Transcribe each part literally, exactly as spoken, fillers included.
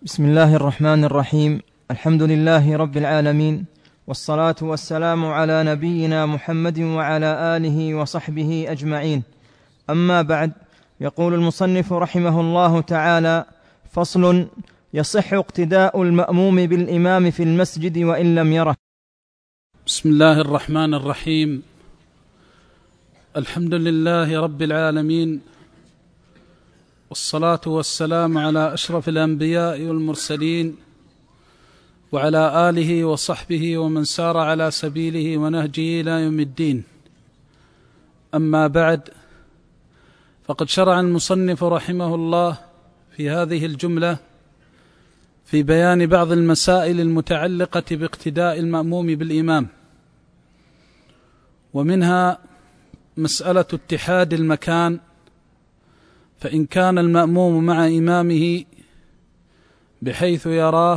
بسم الله الرحمن الرحيم. الحمد لله رب العالمين، والصلاة والسلام على نبينا محمد وعلى آله وصحبه أجمعين. أما بعد، يقول المصنف رحمه الله تعالى: فصل: يصح اقتداء المأموم بالإمام في المسجد وإن لم يره. بسم الله الرحمن الرحيم. الحمد لله رب العالمين، والصلاة والسلام على أشرف الأنبياء والمرسلين وعلى آله وصحبه ومن سار على سبيله ونهجه إلى يوم الدين. أما بعد، فقد شرع المصنف رحمه الله في هذه الجملة في بيان بعض المسائل المتعلقة باقتداء المأموم بالإمام، ومنها مسألة اتحاد المكان، فإن كان المأموم مع إمامه بحيث يراه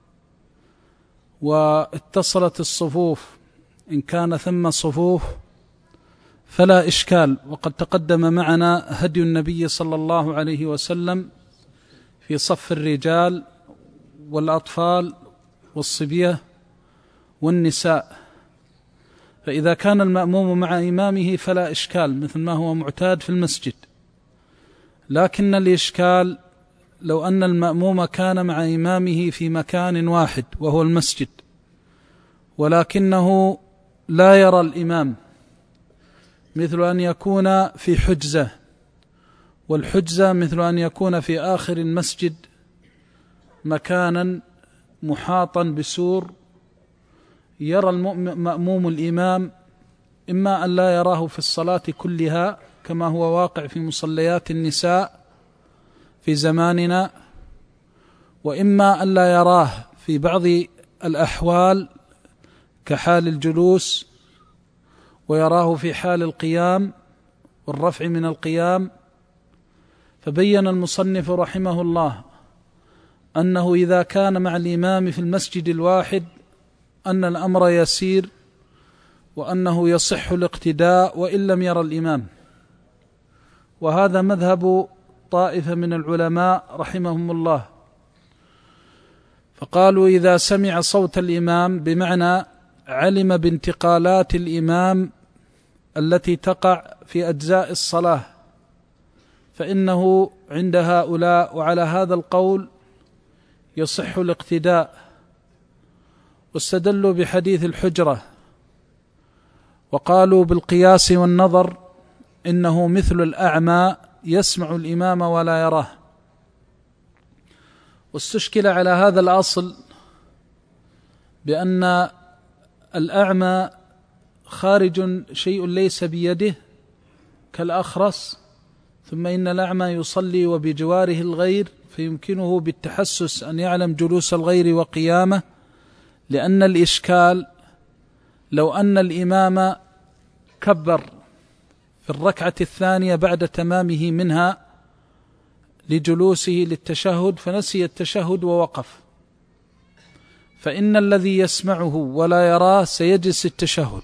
واتصلت الصفوف، إن كان ثم صفوف فلا إشكال، وقد تقدم معنا هدي النبي صلى الله عليه وسلم في صف الرجال والأطفال والصبية والنساء. فإذا كان المأموم مع إمامه فلا إشكال مثل ما هو معتاد في المسجد، لكن الإشكال لو أن المأموم كان مع إمامه في مكان واحد وهو المسجد، ولكنه لا يرى الإمام، مثل أن يكون في حجزة، والحجزة مثل أن يكون في آخر المسجد مكانا محاطا بسور، يرى المأموم الإمام، إما أن لا يراه في الصلاة كلها كما هو واقع في مصليات النساء في زماننا، وإما أن لا يراه في بعض الأحوال كحال الجلوس، ويراه في حال القيام والرفع من القيام. فبين المصنف رحمه الله أنه إذا كان مع الإمام في المسجد الواحد أن الأمر يسير، وأنه يصح الاقتداء وإن لم يرى الإمام. وهذا مذهب طائفة من العلماء رحمهم الله، فقالوا إذا سمع صوت الإمام بمعنى علم بانتقالات الإمام التي تقع في أجزاء الصلاة، فإنه عند هؤلاء وعلى هذا القول يصح الاقتداء، واستدلوا بحديث الحجرة، وقالوا بالقياس والنظر إنه مثل الأعمى يسمع الإمام ولا يراه. واستشكل على هذا الأصل بأن الأعمى خارج شيء ليس بيده كالأخرس، ثم إن الأعمى يصلي وبجواره الغير، فيمكنه بالتحسس أن يعلم جلوس الغير وقيامه، لأن الإشكال لو أن الإمام كبر في الركعة الثانية بعد تمامه منها لجلوسه للتشهد فنسي التشهد ووقف، فإن الذي يسمعه ولا يراه سيجلس التشهد،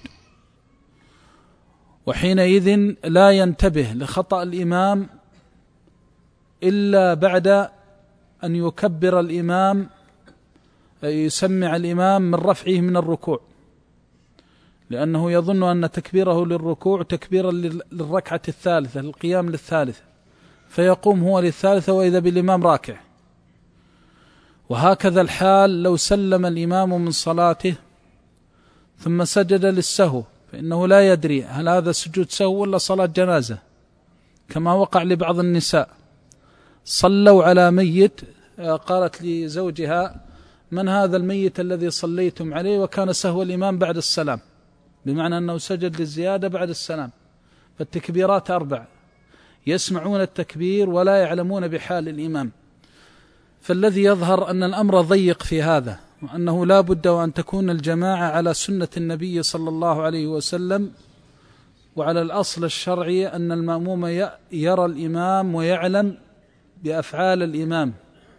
وحينئذ لا ينتبه لخطأ الإمام إلا بعد أن يكبر الإمام، يسمع الإمام من رفعه من الركوع، لأنه يظن أن تكبيره للركوع تكبيرا للركعة الثالثة، للقيام للثالثة، فيقوم هو للثالثة وإذا بالإمام راكع. وهكذا الحال لو سلم الإمام من صلاته ثم سجد للسهو، فإنه لا يدري هل هذا سجود سهو ولا صلاة جنازة، كما وقع لبعض النساء صلوا على ميت، قالت لزوجها: من هذا الميت الذي صليتم عليه؟ وكان سهو الإمام بعد السلام، بمعنى أنه سجد للزيادة بعد السلام. فالتكبيرات أربع، يسمعون التكبير ولا يعلمون بحال الإمام. فالذي يظهر أن الأمر ضيق في هذا، وأنه لا بد وأن تكون الجماعة على سنة النبي صلى الله عليه وسلم، وعلى الأصل الشرعي أن المأموم يرى الإمام ويعلم بأفعال الإمام.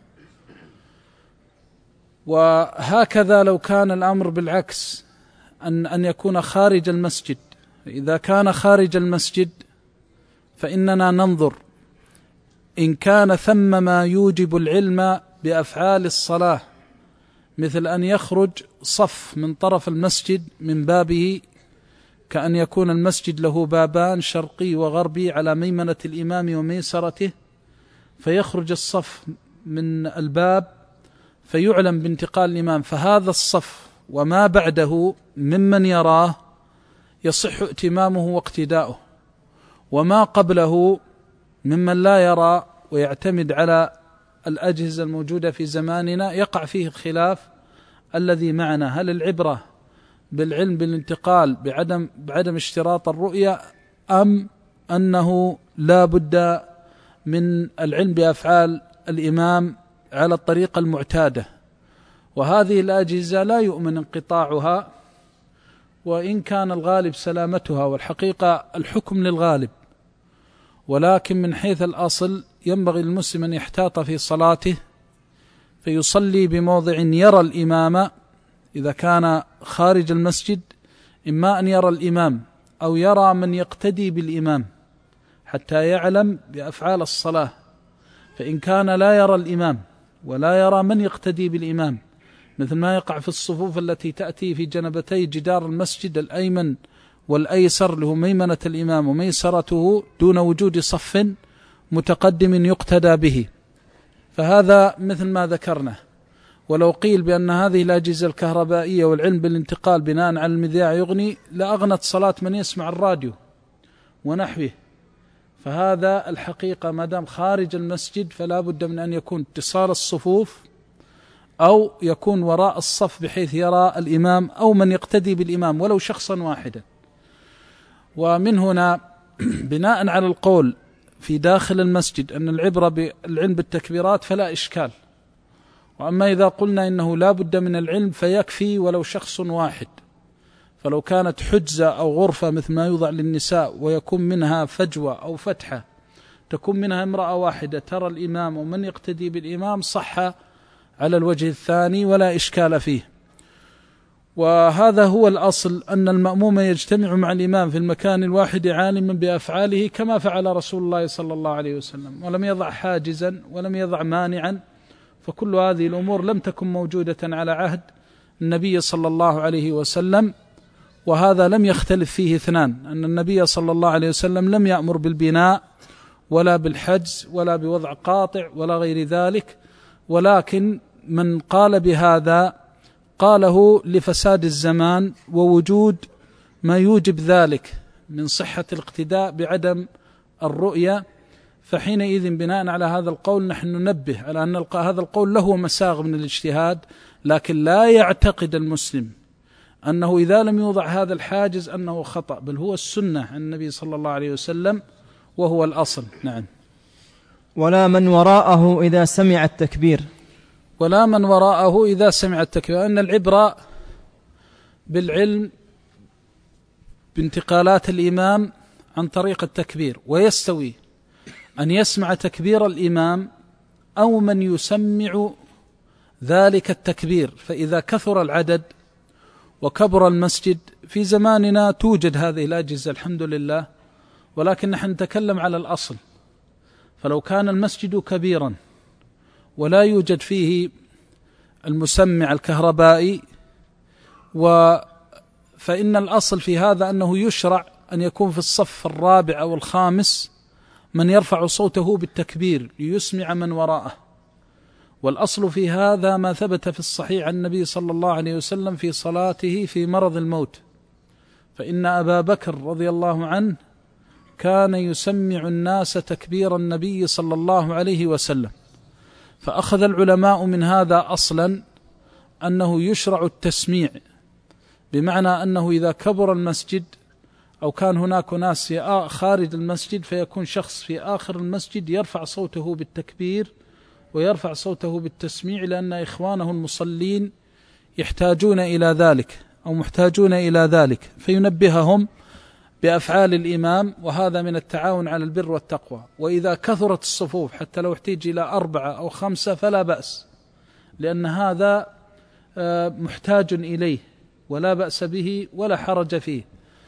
وهكذا لو كان الأمر بالعكس، أن أن يكون خارج المسجد، إذا كان خارج المسجد فإننا ننظر إن كان ثم ما يوجب العلم بأفعال الصلاة، مثل أن يخرج صف من طرف المسجد من بابه، كأن يكون المسجد له بابان شرقي وغربي على ميمنة الإمام وميسرته، فيخرج الصف من الباب فيعلم بانتقال الإمام، فهذا الصف وما بعده ممن يراه يصح ائتمامه واقتداؤه، وما قبله ممن لا يرى ويعتمد على الأجهزة الموجودة في زماننا يقع فيه الخلاف الذي معنا، هل العبرة بالعلم بالانتقال بعدم, بعدم اشتراط الرؤية، أم أنه لا بد من العلم بأفعال الإمام على الطريقة المعتادة؟ وهذه الأجهزة لا يؤمن انقطاعها، وإن كان الغالب سلامتها، والحقيقة الحكم للغالب، ولكن من حيث الأصل ينبغي المسلم أن يحتاط في صلاته فيصلي بموضع يرى الإمام، إذا كان خارج المسجد إما أن يرى الإمام أو يرى من يقتدي بالإمام حتى يعلم بأفعال الصلاة. فإن كان لا يرى الإمام ولا يرى من يقتدي بالإمام، مثل ما يقع في الصفوف التي تأتي في جنبتي جدار المسجد الأيمن والأيسر له ميمنة الإمام وميسرته دون وجود صف متقدم يقتدى به، فهذا مثل ما ذكرنا. ولو قيل بأن هذه الأجهزة الكهربائية والعلم بالانتقال بناء على المذياع يغني، لأغنت صلاة من يسمع الراديو ونحوه. فهذا الحقيقة ما دام خارج المسجد فلا بد من أن يكون اتصال الصفوف، أو يكون وراء الصف بحيث يرى الإمام أو من يقتدي بالإمام ولو شخصا واحدا. ومن هنا بناء على القول في داخل المسجد أن العبرة بالعلم بالتكبيرات فلا إشكال، وأما إذا قلنا إنه لا بد من العلم فيكفي ولو شخص واحد، فلو كانت حجزة أو غرفة مثل ما يوضع للنساء ويكون منها فجوة أو فتحة تكون منها امرأة واحدة ترى الإمام ومن يقتدي بالإمام صح على الوجه الثاني ولا إشكال فيه. وهذا هو الأصل، أن المأموم يجتمع مع الإمام في المكان الواحد عالما بأفعاله كما فعل رسول الله صلى الله عليه وسلم، ولم يضع حاجزا ولم يضع مانعا، فكل هذه الأمور لم تكن موجودة على عهد النبي صلى الله عليه وسلم. وهذا لم يختلف فيه اثنان، أن النبي صلى الله عليه وسلم لم يأمر بالبناء ولا بالحجز ولا بوضع قاطع ولا غير ذلك، ولكن من قال بهذا قاله لفساد الزمان ووجود ما يوجب ذلك من صحة الاقتداء بعدم الرؤية. فحينئذ بناء على هذا القول نحن ننبه على أن هذا القول له مساغ من الاجتهاد، لكن لا يعتقد المسلم أنه إذا لم يوضع هذا الحاجز أنه خطأ، بل هو السنة عن النبي صلى الله عليه وسلم وهو الأصل. نعم. ولا من وراءه إذا سمع التكبير، ولا من وراءه إذا سمع التكبير، أن العبرة بالعلم بانتقالات الإمام عن طريق التكبير، ويستوي أن يسمع تكبير الإمام أو من يسمع ذلك التكبير. فإذا كثر العدد وكبر المسجد، في زماننا توجد هذه الأجهزة الحمد لله، ولكن نحن نتكلم على الأصل. فلو كان المسجد كبيرا ولا يوجد فيه المسمع الكهربائي، فإن الأصل في هذا أنه يشرع أن يكون في الصف الرابع أو الخامس من يرفع صوته بالتكبير ليسمع من وراءه. والأصل في هذا ما ثبت في الصحيح عن النبي صلى الله عليه وسلم في صلاته في مرض الموت، فإن أبا بكر رضي الله عنه كان يسمع الناس تكبير النبي صلى الله عليه وسلم. فأخذ العلماء من هذا أصلا أنه يشرع التسميع، بمعنى أنه إذا كبر المسجد أو كان هناك ناس خارج المسجد فيكون شخص في آخر المسجد يرفع صوته بالتكبير ويرفع صوته بالتسميع، لأن إخوانه المصلين يحتاجون إلى ذلك أو محتاجون إلى ذلك، فينبههم بأفعال الإمام، وهذا من التعاون على البر والتقوى. وإذا كثرت الصفوف حتى لو احتاج إلى أربعة أو خمسة فلا بأس، لأن هذا محتاج إليه ولا بأس به ولا حرج فيه.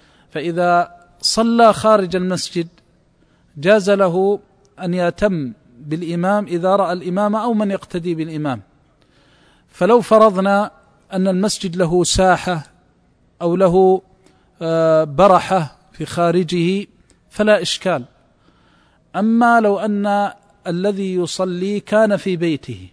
فإذا صلى خارج المسجد جاز له أن يتم بالإمام إذا رأى الإمام أو من يقتدي بالإمام. فلو فرضنا أن المسجد له ساحة أو له برحة في خارجه فلا إشكال. أما لو أن الذي يصلي كان في بيته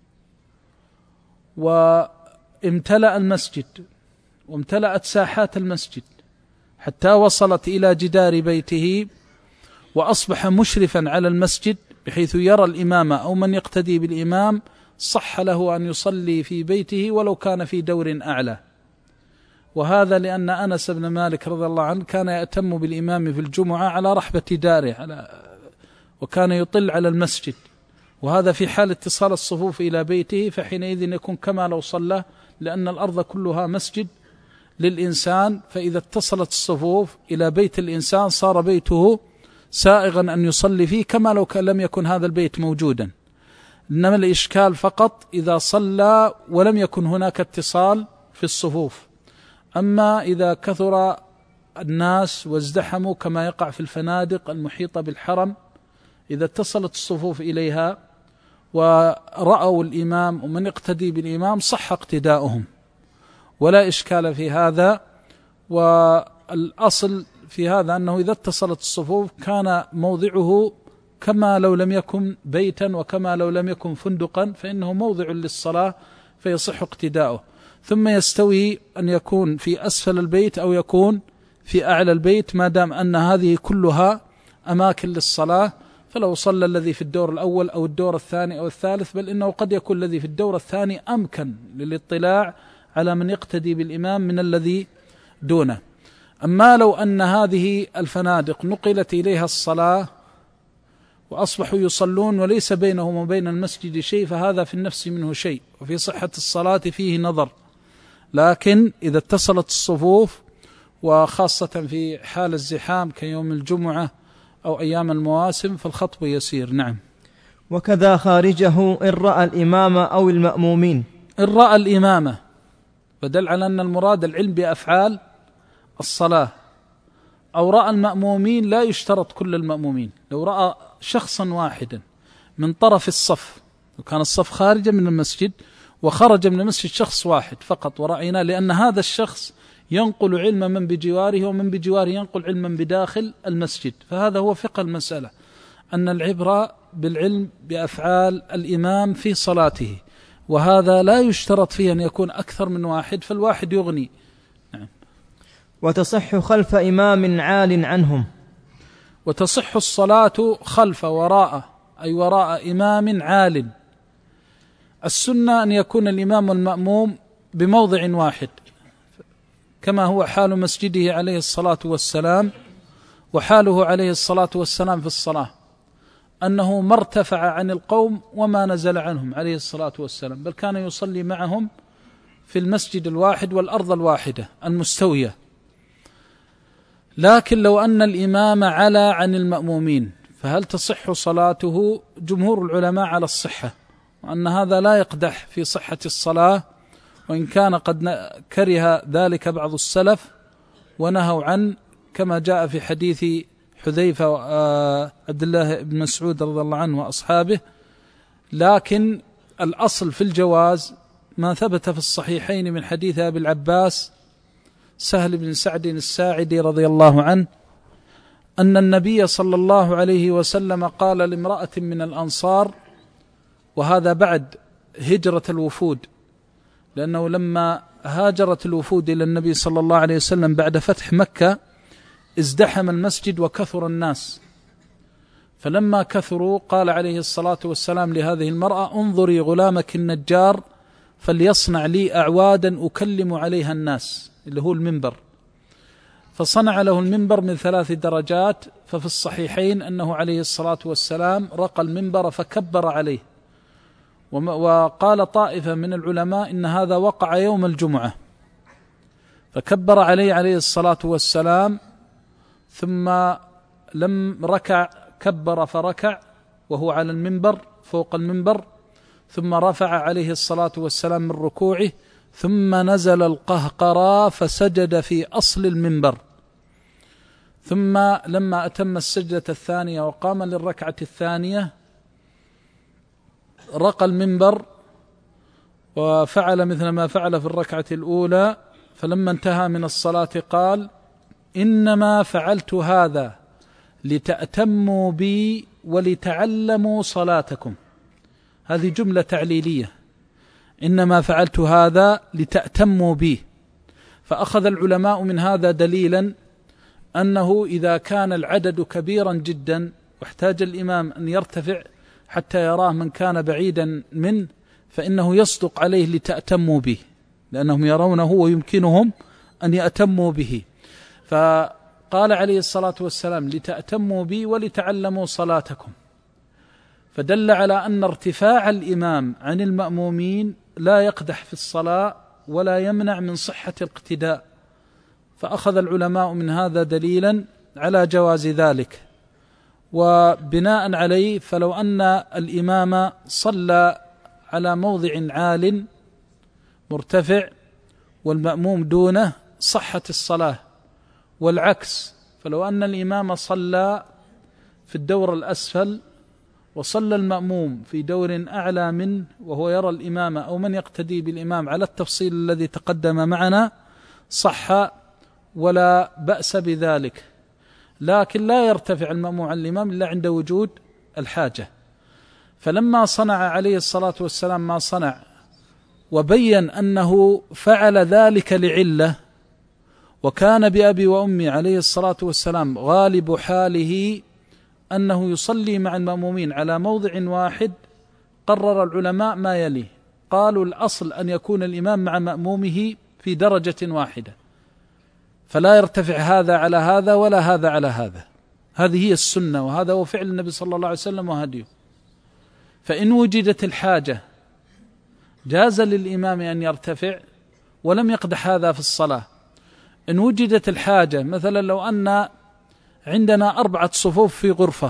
وامتلأ المسجد وامتلأت ساحات المسجد حتى وصلت إلى جدار بيته وأصبح مشرفا على المسجد بحيث يرى الإمام أو من يقتدي بالإمام، صح له أن يصلي في بيته ولو كان في دور أعلى. وهذا لأن أنس بن مالك رضي الله عنه كان يأتم بالإمام في الجمعة على رحبة داره على وكان يطل على المسجد، وهذا في حال اتصال الصفوف إلى بيته، فحينئذ يكون كما لو صلى، لأن الأرض كلها مسجد للإنسان، فإذا اتصلت الصفوف إلى بيت الإنسان صار بيته سائغا أن يصلي فيه كما لو كان لم يكن هذا البيت موجودا. إنما الإشكال فقط إذا صلى ولم يكن هناك اتصال في الصفوف. أما إذا كثر الناس وازدحموا كما يقع في الفنادق المحيطة بالحرم، إذا اتصلت الصفوف إليها ورأوا الإمام ومن يقتدي بالإمام صح اقتداؤهم ولا إشكال في هذا. والأصل في هذا أنه إذا اتصلت الصفوف كان موضعه كما لو لم يكن بيتا وكما لو لم يكن فندقا، فإنه موضع للصلاة فيصح اقتداؤه. ثم يستوي أن يكون في أسفل البيت أو يكون في أعلى البيت، ما دام أن هذه كلها أماكن للصلاة. فلو صلى الذي في الدور الأول أو الدور الثاني أو الثالث، بل إنه قد يكون الذي في الدور الثاني أمكن للاطلاع على من يقتدي بالإمام من الذي دونه. أما لو أن هذه الفنادق نقلت إليها الصلاة وأصبحوا يصلون وليس بينهم وبين المسجد شيء، فهذا في النفس منه شيء، وفي صحة الصلاة فيه نظر. لكن إذا اتصلت الصفوف، وخاصة في حال الزحام كيوم الجمعة أو أيام المواسم، فالخطب يسير. نعم. وكذا خارجه إن رأى الإمام أو المأمومين. إن رأى الإمامة فدل على أن المراد العلم بأفعال الصلاة. أو رأى المأمومين، لا يشترط كل المأمومين. لو رأى شخصا واحدا من طرف الصف، وكان الصف خارجا من المسجد وخرج من المسجد شخص واحد فقط ورأينا، لأن هذا الشخص ينقل علم من بجواره ومن بجواره ينقل علما بداخل المسجد، فهذا هو فقه المسألة، أن العبرة بالعلم بأفعال الإمام في صلاته، وهذا لا يشترط فيه أن يكون أكثر من واحد، فالواحد يغني. نعم. وتصح خلف إمام عال عنهم. وتصح الصلاة خلف وراء، أي وراء إمام عال. السنة أن يكون الإمام والمأموم بموضع واحد، كما هو حال مسجده عليه الصلاة والسلام وحاله عليه الصلاة والسلام في الصلاة، أنه ما ارتفع عن القوم وما نزل عنهم عليه الصلاة والسلام، بل كان يصلي معهم في المسجد الواحد والأرض الواحدة المستوية. لكن لو أن الإمام علا عن المأمومين فهل تصح صلاته؟ جمهور العلماء على الصحة، وأن هذا لا يقدح في صحة الصلاة، وإن كان قد كره ذلك بعض السلف ونهوا عنه، كما جاء في حديث حذيفة وعبد الله بن مسعود رضي الله عنه وأصحابه. لكن الأصل في الجواز ما ثبت في الصحيحين من حديث أبي العباس سهل بن سعد الساعدي رضي الله عنه أن النبي صلى الله عليه وسلم قال لامرأة من الأنصار، وهذا بعد هجرة الوفود، لأنه لما هاجرت الوفود إلى النبي صلى الله عليه وسلم بعد فتح مكة ازدحم المسجد وكثر الناس، فلما كثروا قال عليه الصلاة والسلام لهذه المرأة: انظري غلامك النجار فليصنع لي أعوادا أكلم عليها الناس، اللي هو المنبر. فصنع له المنبر من ثلاث درجات. ففي الصحيحين أنه عليه الصلاة والسلام رقى المنبر فكبر عليه، وقال طائفة من العلماء إن هذا وقع يوم الجمعة، فكبر عليه عليه الصلاة والسلام، ثم لم ركع كبر فركع وهو على المنبر فوق المنبر، ثم رفع عليه الصلاة والسلام من ركوعه، ثم نزل القهقرى فسجد في أصل المنبر، ثم لما أتم السجدة الثانية وقام للركعة الثانية رقى المنبر وفعل مثل ما فعل في الركعة الأولى، فلما انتهى من الصلاة قال: إنما فعلت هذا لتأتموا بي ولتعلموا صلاتكم. هذه جملة تعليلية، إنما فعلت هذا لتأتموا بي. فأخذ العلماء من هذا دليلا أنه إذا كان العدد كبيرا جدا واحتاج الإمام أن يرتفع حتى يراه من كان بعيدا منه، فإنه يصدق عليه لتأتموا به، لأنهم يرونه ويمكنهم أن يأتموا به. فقال عليه الصلاة والسلام: لتأتموا بي ولتعلموا صلاتكم. فدل على أن ارتفاع الإمام عن المأمومين لا يقدح في الصلاة ولا يمنع من صحة الاقتداء. فأخذ العلماء من هذا دليلا على جواز ذلك. وبناء عليه فلو أن الإمام صلى على موضع عال مرتفع والمأموم دونه صحت الصلاة، والعكس، فلو أن الإمام صلى في الدور الأسفل وصلى المأموم في دور أعلى منه وهو يرى الإمام أو من يقتدي بالإمام على التفصيل الذي تقدم معنا، صح ولا بأس بذلك. لكن لا يرتفع المأموم عن الإمام إلا عند وجود الحاجة. فلما صنع عليه الصلاة والسلام ما صنع وبين أنه فعل ذلك لعلة، وكان بأبي وأمي عليه الصلاة والسلام غالب حاله أنه يصلي مع المأمومين على موضع واحد، قرر العلماء ما يلي. قالوا: الأصل أن يكون الإمام مع مأمومه في درجة واحدة، فلا يرتفع هذا على هذا ولا هذا على هذا. هذه هي السنة، وهذا هو فعل النبي صلى الله عليه وسلم وهديه. فإن وجدت الحاجة جاز للإمام أن يرتفع ولم يقدح هذا في الصلاة. إن وجدت الحاجة، مثلا لو أن عندنا أربعة صفوف في غرفة،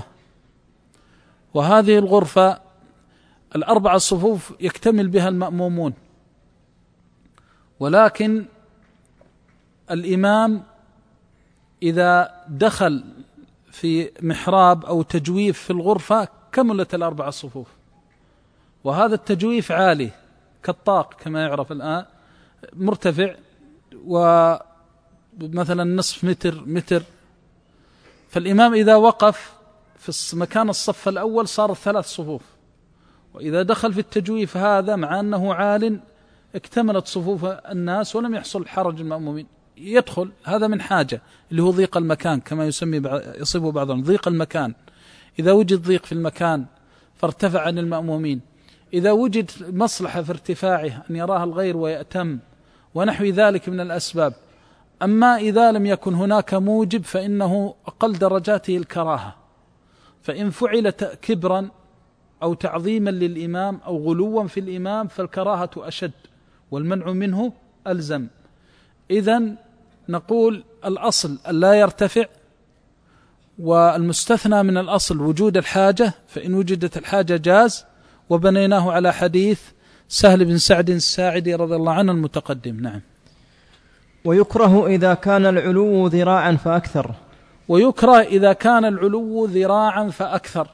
وهذه الغرفة الأربعة صفوف يكتمل بها المأمومون، ولكن الإمام إذا دخل في محراب أو تجويف في الغرفة كملت الأربعة صفوف، وهذا التجويف عالي كالطاق كما يعرف الآن، مرتفع ومثلا نصف متر متر. فالإمام إذا وقف في مكان الصف الأول صارت ثلاث صفوف، وإذا دخل في التجويف هذا مع أنه عال اكتملت صفوف الناس ولم يحصل حرج المأمومين. يدخل هذا من حاجة اللي هو ضيق المكان كما يسمي يصيبه بعضهم ضيق المكان. إذا وجد ضيق في المكان فارتفع عن المأمومين، إذا وجد مصلحة في ارتفاعه أن يراها الغير ويأتم ونحو ذلك من الأسباب. أما إذا لم يكن هناك موجب فإنه أقل درجاته الكراهة. فإن فعل كبرا أو تعظيما للإمام أو غلوا في الإمام فالكراهة أشد والمنع منه ألزم. إذن نقول الأصل ألا يرتفع، والمستثنى من الأصل وجود الحاجة، فإن وجدت الحاجة جاز، وبنيناه على حديث سهل بن سعد الساعدي رضي الله عنه المتقدم. نعم. ويكره إذا كان العلو ذراعا فأكثر. ويكره إذا كان العلو ذراعا فأكثر،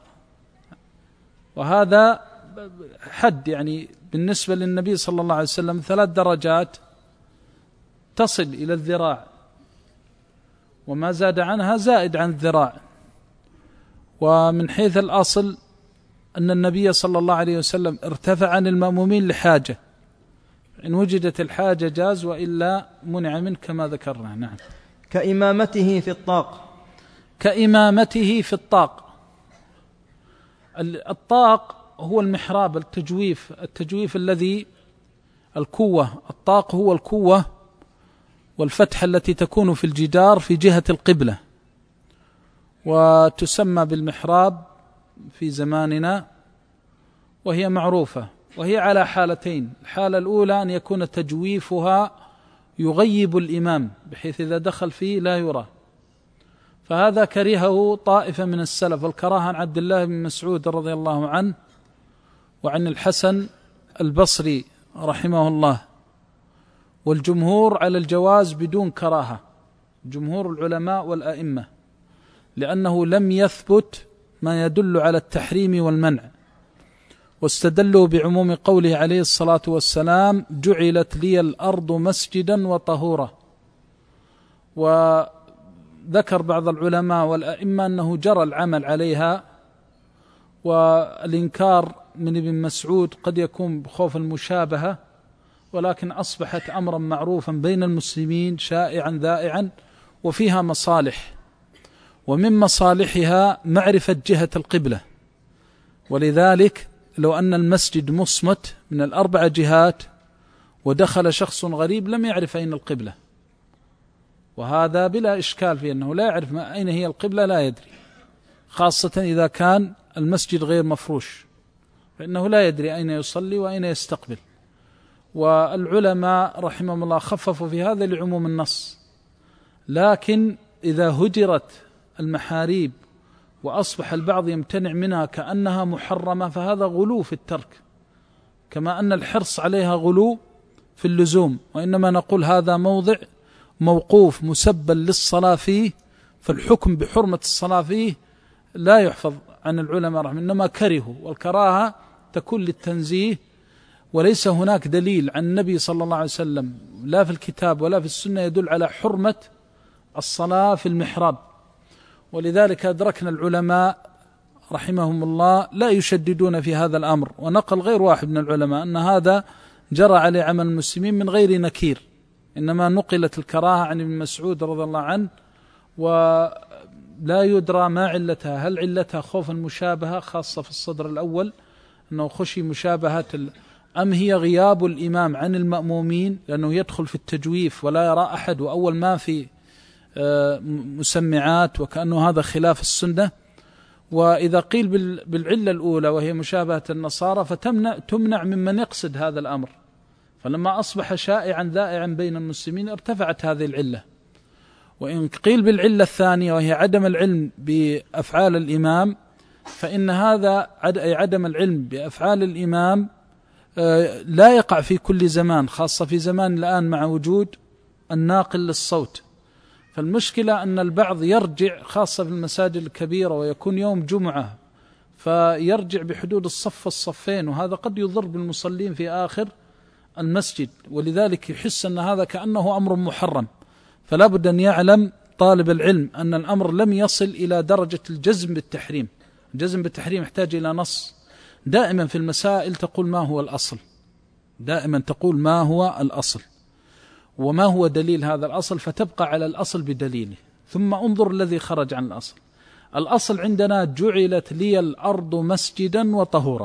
وهذا حد يعني بالنسبة للنبي صلى الله عليه وسلم ثلاث درجات تصل إلى الذراع، وما زاد عنها زائد عن الذراع. ومن حيث الأصل أن النبي صلى الله عليه وسلم ارتفع عن المأمومين لحاجة، إن وجدت الحاجة جاز وإلا منع منه كما ذكرنا. نعم. كإمامته في الطاق. كإمامته في الطاق. الطاق هو المحراب، التجويف التجويف الذي الكوة. الطاق هو الكوة والفتحة التي تكون في الجدار في جهة القبلة، وتسمى بالمحراب في زماننا، وهي معروفة، وهي على حالتين. الحالة الأولى أن يكون تجويفها يغيب الإمام بحيث إذا دخل فيه لا يرى، فهذا كرهه طائفة من السلف، والكراهة عن عبد الله بن مسعود رضي الله عنه وعن الحسن البصري رحمه الله. والجمهور على الجواز بدون كراهة، جمهور العلماء والأئمة، لأنه لم يثبت ما يدل على التحريم والمنع. واستدلوا بعموم قوله عليه الصلاة والسلام جعلت لي الأرض مسجدا وطهورا. وذكر بعض العلماء والأئمة أنه جرى العمل عليها، والإنكار من ابن مسعود قد يكون بخوف المشابهة، ولكن أصبحت أمرا معروفا بين المسلمين شائعا ذائعا، وفيها مصالح، ومن مصالحها معرفة جهة القبلة. ولذلك لو أن المسجد مصمت من الأربع جهات ودخل شخص غريب لم يعرف أين القبلة، وهذا بلا إشكال في أنه لا يعرف أين هي القبلة، لا يدري، خاصة إذا كان المسجد غير مفروش فإنه لا يدري أين يصلي وأين يستقبل. والعلماء رحمهم الله خففوا في هذا لعموم النص، لكن إذا هجرت المحاريب وأصبح البعض يمتنع منها كأنها محرمة فهذا غلو في الترك، كما أن الحرص عليها غلو في اللزوم. وإنما نقول هذا موضع موقوف مسبل للصلاة فيه، فالحكم بحرمة الصلاة فيه لا يحفظ عن العلماء رحمه، إنما كرهوا، والكراهة تكون للتنزيه، وليس هناك دليل عن النبي صلى الله عليه وسلم لا في الكتاب ولا في السنة يدل على حرمة الصلاة في المحراب. ولذلك أدركنا العلماء رحمهم الله لا يشددون في هذا الأمر، ونقل غير واحد من العلماء أن هذا جرى عليه عمل المسلمين من غير نكير، إنما نقلت الكراهة عن ابن مسعود رضي الله عنه، ولا يدرى ما علتها، هل علتها خوف المشابهة خاصة في الصدر الأول أنه خشي مشابهة، أم هي غياب الإمام عن المأمومين لأنه يدخل في التجويف ولا يرى أحد، وأول ما في مسمعات، وكأنه هذا خلاف السنة. وإذا قيل بالعلة الأولى وهي مشابهة النصارى فتمنع تمنع ممن يقصد هذا الأمر، فلما أصبح شائعا ذائعا بين المسلمين ارتفعت هذه العلة. وإن قيل بالعلة الثانية وهي عدم العلم بأفعال الإمام، فإن هذا أي عدم العلم بأفعال الإمام لا يقع في كل زمان، خاصة في زمان الآن مع وجود الناقل للصوت. فالمشكلة أن البعض يرجع خاصة في المساجد الكبيرة ويكون يوم جمعة فيرجع بحدود الصف والصفين، وهذا قد يضر بالمصلين في آخر المسجد، ولذلك يحس أن هذا كأنه أمر محرم. فلا بد أن يعلم طالب العلم أن الأمر لم يصل إلى درجة الجزم بالتحريم. الجزم بالتحريم يحتاج إلى نص. دائما في المسائل تقول ما هو الأصل، دائما تقول ما هو الأصل وما هو دليل هذا الأصل، فتبقى على الأصل بدليله، ثم انظر الذي خرج عن الأصل. الأصل عندنا جعلت لي الأرض مسجدا وطهورا.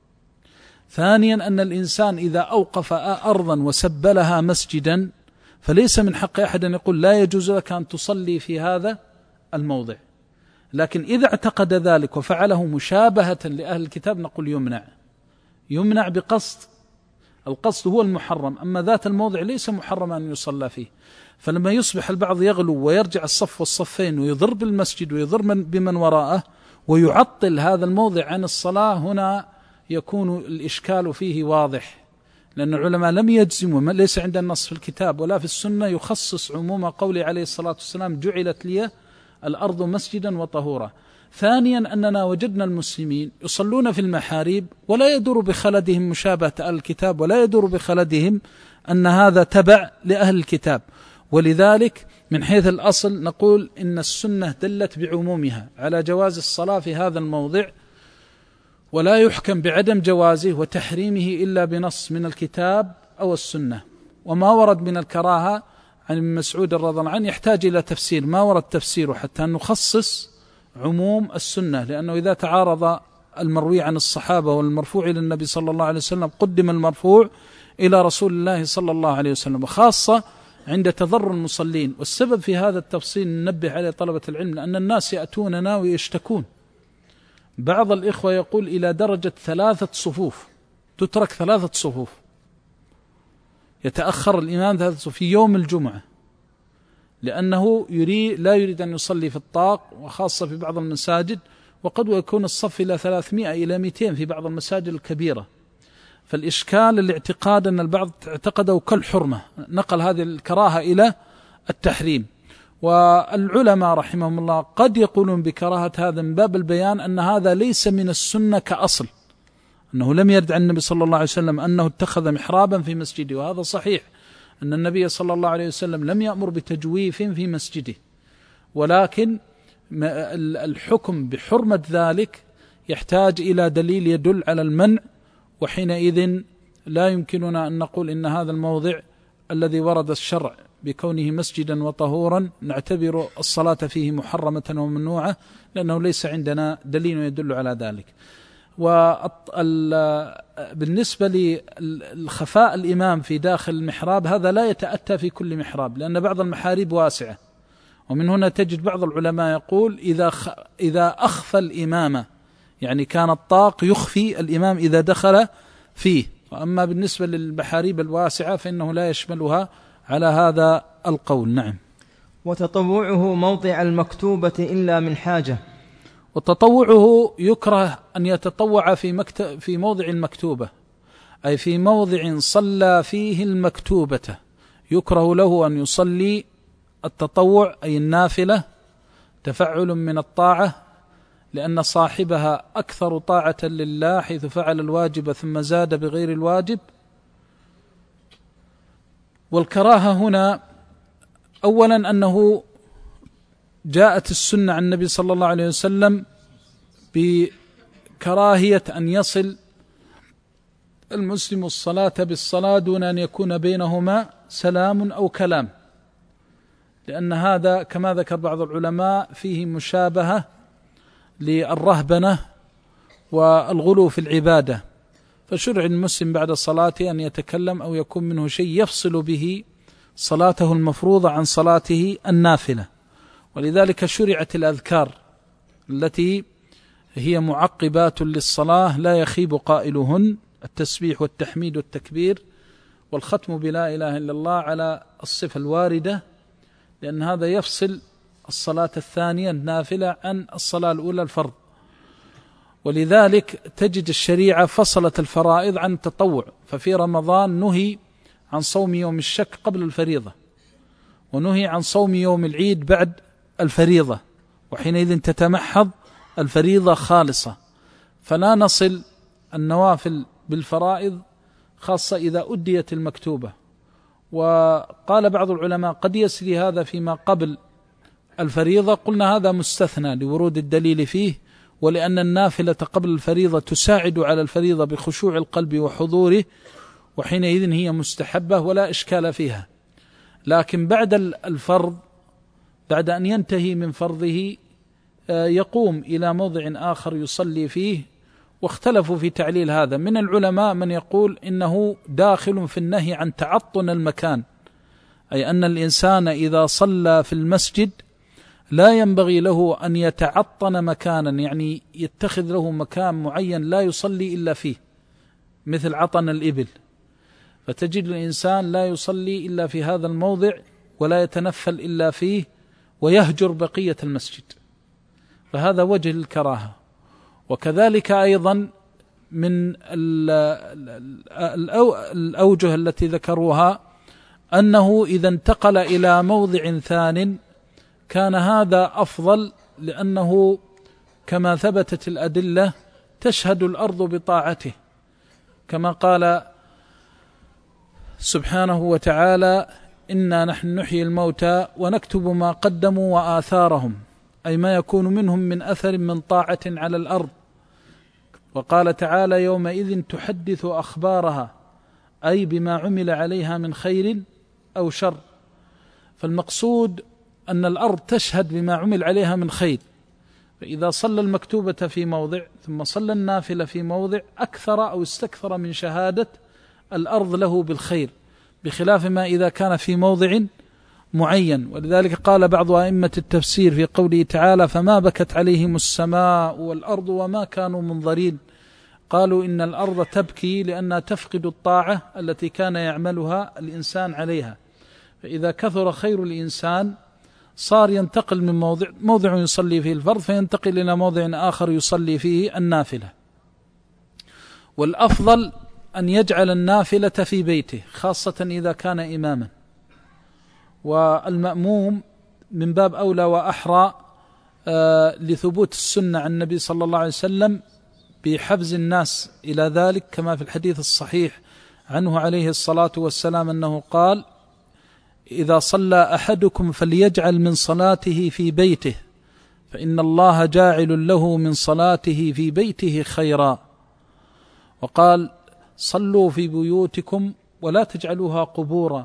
ثانيا أن الإنسان إذا أوقف أرضا وسبلها مسجدا فليس من حق أحد أن يقول لا يجوز لك أن تصلي في هذا الموضع، لكن إذا اعتقد ذلك وفعله مشابهة لأهل الكتاب نقول يمنع، يمنع بقصد، القصد هو المحرم، أما ذات الموضع ليس محرما أن يصلى فيه. فلما يصبح البعض يغلو ويرجع الصف والصفين ويضر بالمسجد ويضر بمن وراءه ويعطل هذا الموضع عن الصلاة، هنا يكون الإشكال فيه واضح، لأن العلماء لم يجزموا، ليس عند النص في الكتاب ولا في السنة يخصص عموم قوله عليه الصلاة والسلام جعلت لي الأرض مسجدا وطهورا. ثانيا أننا وجدنا المسلمين يصلون في المحاريب ولا يدور بخلدهم مشابهة أهل الكتاب، ولا يدور بخلدهم أن هذا تبع لأهل الكتاب. ولذلك من حيث الأصل نقول إن السنة دلت بعمومها على جواز الصلاة في هذا الموضع، ولا يحكم بعدم جوازه وتحريمه إلا بنص من الكتاب أو السنة. وما ورد من الكراهة عن ابن مسعود رضي الله عنه يحتاج إلى تفسير، ما ورد تفسيره حتى نخصص عموم السنة، لأنه إذا تعارض المروي عن الصحابة والمرفوع إلى النبي صلى الله عليه وسلم قدم المرفوع إلى رسول الله صلى الله عليه وسلم، وخاصة عند تضرر المصلين. والسبب في هذا التفصيل ننبه عليه طلبة العلم، لأن الناس يأتوننا ويشتكون، بعض الإخوة يقول إلى درجة ثلاثة صفوف، تترك ثلاثة صفوف، يتأخر الإمام ثلاثة صفوف في يوم الجمعة لأنه يريد لا يريد أن يصلي في الطاق، وخاصة في بعض المساجد، وقد يكون الصف إلى ثلاثمائة إلى مئتين في بعض المساجد الكبيرة. فالإشكال الاعتقاد أن البعض اعتقدوا كالحرمة، نقل هذه الكراهة إلى التحريم. والعلماء رحمهم الله قد يقولون بكراهة هذا من باب البيان أن هذا ليس من السنة كأصل، أنه لم يرد عن النبي صلى الله عليه وسلم أنه اتخذ محرابا في مسجده، وهذا صحيح أن النبي صلى الله عليه وسلم لم يأمر بتجويف في مسجده، ولكن الحكم بحرمة ذلك يحتاج إلى دليل يدل على المنع، وحينئذ لا يمكننا أن نقول إن هذا الموضع الذي ورد الشرع بكونه مسجدا وطهورا نعتبر الصلاة فيه محرمة وممنوعة، لأنه ليس عندنا دليل يدل على ذلك. وبالنسبة للخفاء الإمام في داخل المحراب هذا لا يتأتى في كل محراب، لأن بعض المحاريب واسعة، ومن هنا تجد بعض العلماء يقول إذا إذا أخفى الإمام، يعني كان الطاق يخفي الإمام إذا دخل فيه، وأما بالنسبة للمحاريب الواسعة فإنه لا يشملها على هذا القول. نعم. وتطوعه موضع المكتوبة إلا من حاجة. وتطوعه يكره أن يتطوع في, مكتب في موضع المكتوبة، أي في موضع صلى فيه المكتوبة، يكره له أن يصلي التطوع أي النافلة تفعل من الطاعة، لأن صاحبها أكثر طاعة لله حيث فعل الواجب ثم زاد بغير الواجب. والكراهة هنا أولا أنه جاءت السنة عن النبي صلى الله عليه وسلم بكراهية أن يصل المسلم الصلاة بالصلاة دون أن يكون بينهما سلام أو كلام، لأن هذا كما ذكر بعض العلماء فيه مشابهة للرهبنة والغلو في العبادة، فشرع المسلم بعد الصلاة أن يتكلم أو يكون منه شيء يفصل به صلاته المفروضة عن صلاته النافلة. ولذلك شرعت الأذكار التي هي معقبات للصلاة لا يخيب قائلهن، التسبيح والتحميد والتكبير والختم بلا إله إلا الله على الصفة الواردة، لأن هذا يفصل الصلاة الثانية النافلة عن الصلاة الأولى الفرض. ولذلك تجد الشريعة فصلت الفرائض عن التطوع، ففي رمضان نهي عن صوم يوم الشك قبل الفريضة، ونهي عن صوم يوم العيد بعد الفريضة، وحينئذ تتمحض الفريضة خالصة، فلا نصل النوافل بالفرائض خاصة إذا أديت المكتوبة. وقال بعض العلماء قد يسري هذا فيما قبل الفريضة، قلنا هذا مستثنى لورود الدليل فيه، ولأن النافلة قبل الفريضة تساعد على الفريضة بخشوع القلب وحضوره، وحينئذ هي مستحبة ولا إشكال فيها. لكن بعد الفرض، بعد أن ينتهي من فرضه يقوم إلى موضع آخر يصلي فيه، واختلفوا في تعليل هذا. من العلماء من يقول إنه داخل في النهي عن تعطن المكان، أي أن الإنسان إذا صلى في المسجد لا ينبغي له أن يتعطن مكانا، يعني يتخذ له مكان معين لا يصلي إلا فيه، مثل عطن الإبل، فتجد الإنسان لا يصلي إلا في هذا الموضع ولا يتنفل إلا فيه ويهجر بقية المسجد، فهذا وجه الكراهة. وكذلك أيضا من الأوجه التي ذكروها أنه إذا انتقل إلى موضع ثان كان هذا أفضل، لأنه كما ثبتت الأدلة تشهد الأرض بطاعته، كما قال سبحانه وتعالى: إنا نحن نحيي الموتى ونكتب ما قدموا وآثارهم، أي ما يكون منهم من أثر من طاعة على الأرض. وقال تعالى: يومئذ تحدث أخبارها، أي بما عمل عليها من خير أو شر. فالمقصود أن الأرض تشهد بما عمل عليها من خير، فإذا صلى المكتوبة في موضع ثم صلى النافلة في موضع أكثر أو استكثر من شهادة الأرض له بالخير، بخلاف ما إذا كان في موضع معين. ولذلك قال بعض أئمة التفسير في قوله تعالى: فما بكت عليهم السماء والأرض وما كانوا منظرين، قالوا إن الأرض تبكي لأنها تفقد الطاعة التي كان يعملها الإنسان عليها، فإذا كثر خير الإنسان صار ينتقل من موضع موضع يصلي فيه الفرض فينتقل إلى موضع آخر يصلي فيه النافلة. والأفضل أن يجعل النافلة في بيته، خاصة إذا كان إماما، والمأموم من باب أولى وأحرى آه لثبوت السنة عن النبي صلى الله عليه وسلم بحفز الناس إلى ذلك، كما في الحديث الصحيح عنه عليه الصلاة والسلام أنه قال: إذا صلى أحدكم فليجعل من صلاته في بيته فإن الله جاعل له من صلاته في بيته خيرا. وقال: صلوا في بيوتكم ولا تجعلوها قبورا.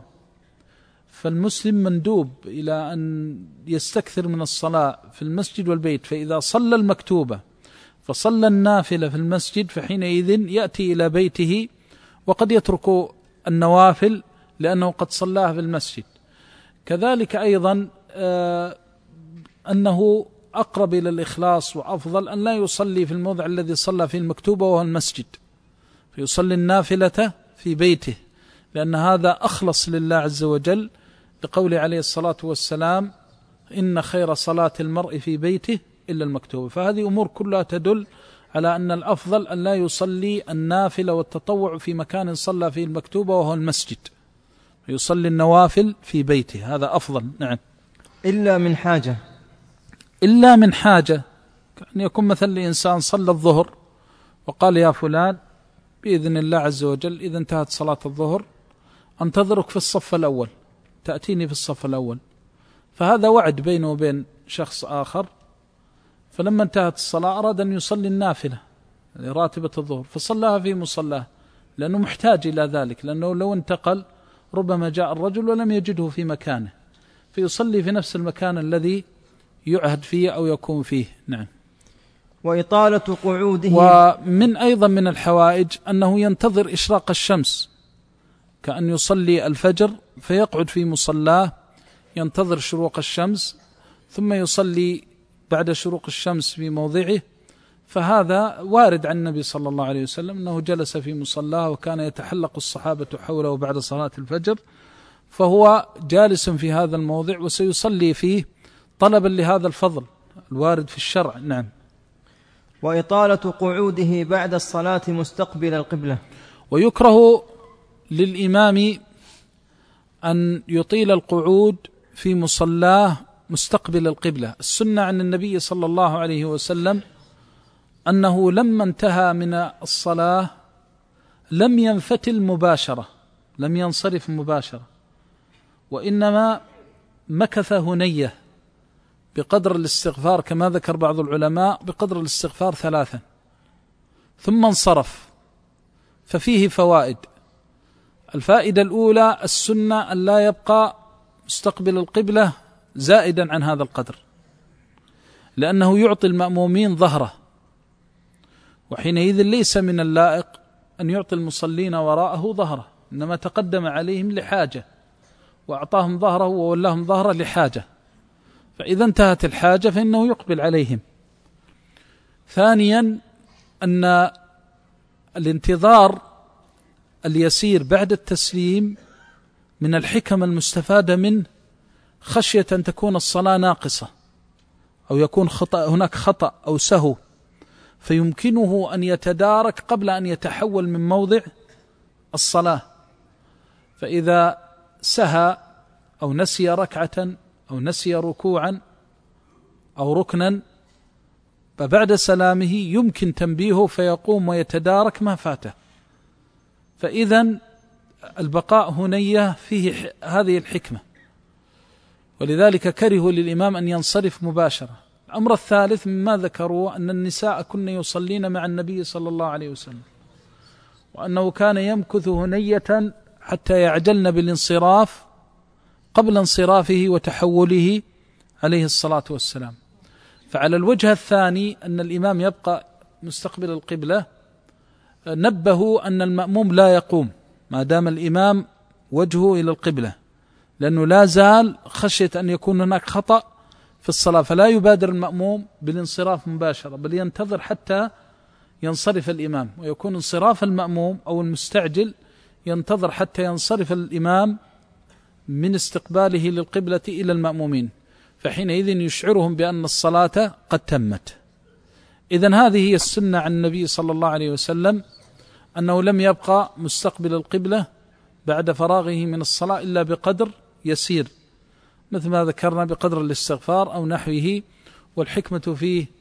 فالمسلم مندوب إلى أن يستكثر من الصلاة في المسجد والبيت، فإذا صلى المكتوبة فصلى النافلة في المسجد فحينئذ يأتي إلى بيته وقد يترك النوافل لأنه قد صلاها في المسجد. كذلك أيضا آه أنه أقرب إلى الإخلاص وأفضل أن لا يصلي في الموضع الذي صلى فيه المكتوبة وهو المسجد، فيصلي النافلة في بيته، لأن هذا أخلص لله عز وجل، لقوله عليه الصلاة والسلام: إن خير صلاة المرء في بيته إلا المكتوبة. فهذه أمور كلها تدل على أن الأفضل أن لا يصلي النافلة والتطوع في مكان صلى فيه المكتوبة وهو المسجد، يصلي النوافل في بيته، هذا أفضل. نعم. إلا من حاجة. إلا من حاجة، كأن يكون مثل الإنسان صلى الظهر وقال: يا فلان بإذن الله عز وجل إذا انتهت صلاة الظهر أنتظرك في الصف الأول، تأتيني في الصف الأول. فهذا وعد بينه وبين شخص آخر، فلما انتهت الصلاة أراد أن يصلي النافلة راتبة الظهر فصلاها في مصلاه، لأنه محتاج إلى ذلك، لأنه لو انتقل ربما جاء الرجل ولم يجده في مكانه، فيصلي في نفس المكان الذي يعهد فيه أو يكون فيه. نعم. وإطالة قعوده. ومن أيضا من الحوائج أنه ينتظر إشراق الشمس، كأن يصلي الفجر فيقعد في مصلاه ينتظر شروق الشمس ثم يصلي بعد شروق الشمس في موضعه. فهذا وارد عن النبي صلى الله عليه وسلم أنه جلس في مصلاه وكان يتحلق الصحابة حوله بعد صلاة الفجر، فهو جالس في هذا الموضع وسيصلي فيه طلبا لهذا الفضل الوارد في الشرع. نعم. وإطالة قعوده بعد الصلاة مستقبل القبلة. ويكره للإمام أن يطيل القعود في مصلاه مستقبل القبلة. السنة عن النبي صلى الله عليه وسلم أنه لما انتهى من الصلاة لم ينفتل مباشرة، لم ينصرف مباشرة، وإنما مكث هنية بقدر الاستغفار، كما ذكر بعض العلماء بقدر الاستغفار ثلاثا، ثم انصرف. ففيه فوائد. الفائدة الأولى: السنة أن لا يبقى مستقبل القبلة زائدا عن هذا القدر، لأنه يعطي المأمومين ظهره، وحينئذ ليس من اللائق أن يعطي المصلين وراءه ظهره، إنما تقدم عليهم لحاجة وأعطاهم ظهره وولاهم ظهره لحاجة، فإذا انتهت الحاجة فإنه يقبل عليهم. ثانيا أن الانتظار اليسير بعد التسليم من الحكم المستفادة منه خشية أن تكون الصلاة ناقصة أو يكون خطأ، هناك خطأ أو سهو، فيمكنه أن يتدارك قبل أن يتحول من موضع الصلاة. فإذا سهى أو نسي ركعة أو نسي ركوعا أو ركنا فبعد سلامه يمكن تنبيهه فيقوم ويتدارك ما فاته. فإذا البقاء هنية فيه هذه الحكمة، ولذلك كرهوا للإمام أن ينصرف مباشرة. الأمر الثالث مما ذكروا أن النساء كن يصلين مع النبي صلى الله عليه وسلم، وأنه كان يمكث هنية حتى يعجلن بالانصراف قبل انصرافه وتحوله عليه الصلاة والسلام. فعلى الوجه الثاني أن الإمام يبقى مستقبل القبلة، نبهوا أن المأموم لا يقوم ما دام الإمام وجهه إلى القبلة، لأنه لا زال خشية أن يكون هناك خطأ في الصلاة، فلا يبادر المأموم بالانصراف مباشرة، بل ينتظر حتى ينصرف الإمام، ويكون انصراف المأموم أو المستعجل ينتظر حتى ينصرف الإمام من استقباله للقبلة إلى المأمومين، فحينئذ يشعرهم بأن الصلاة قد تمت. إذن هذه هي السنة عن النبي صلى الله عليه وسلم، أنه لم يبقى مستقبل القبلة بعد فراغه من الصلاة إلا بقدر يسير، مثل ما ذكرنا بقدر الاستغفار أو نحوه. والحكمة فيه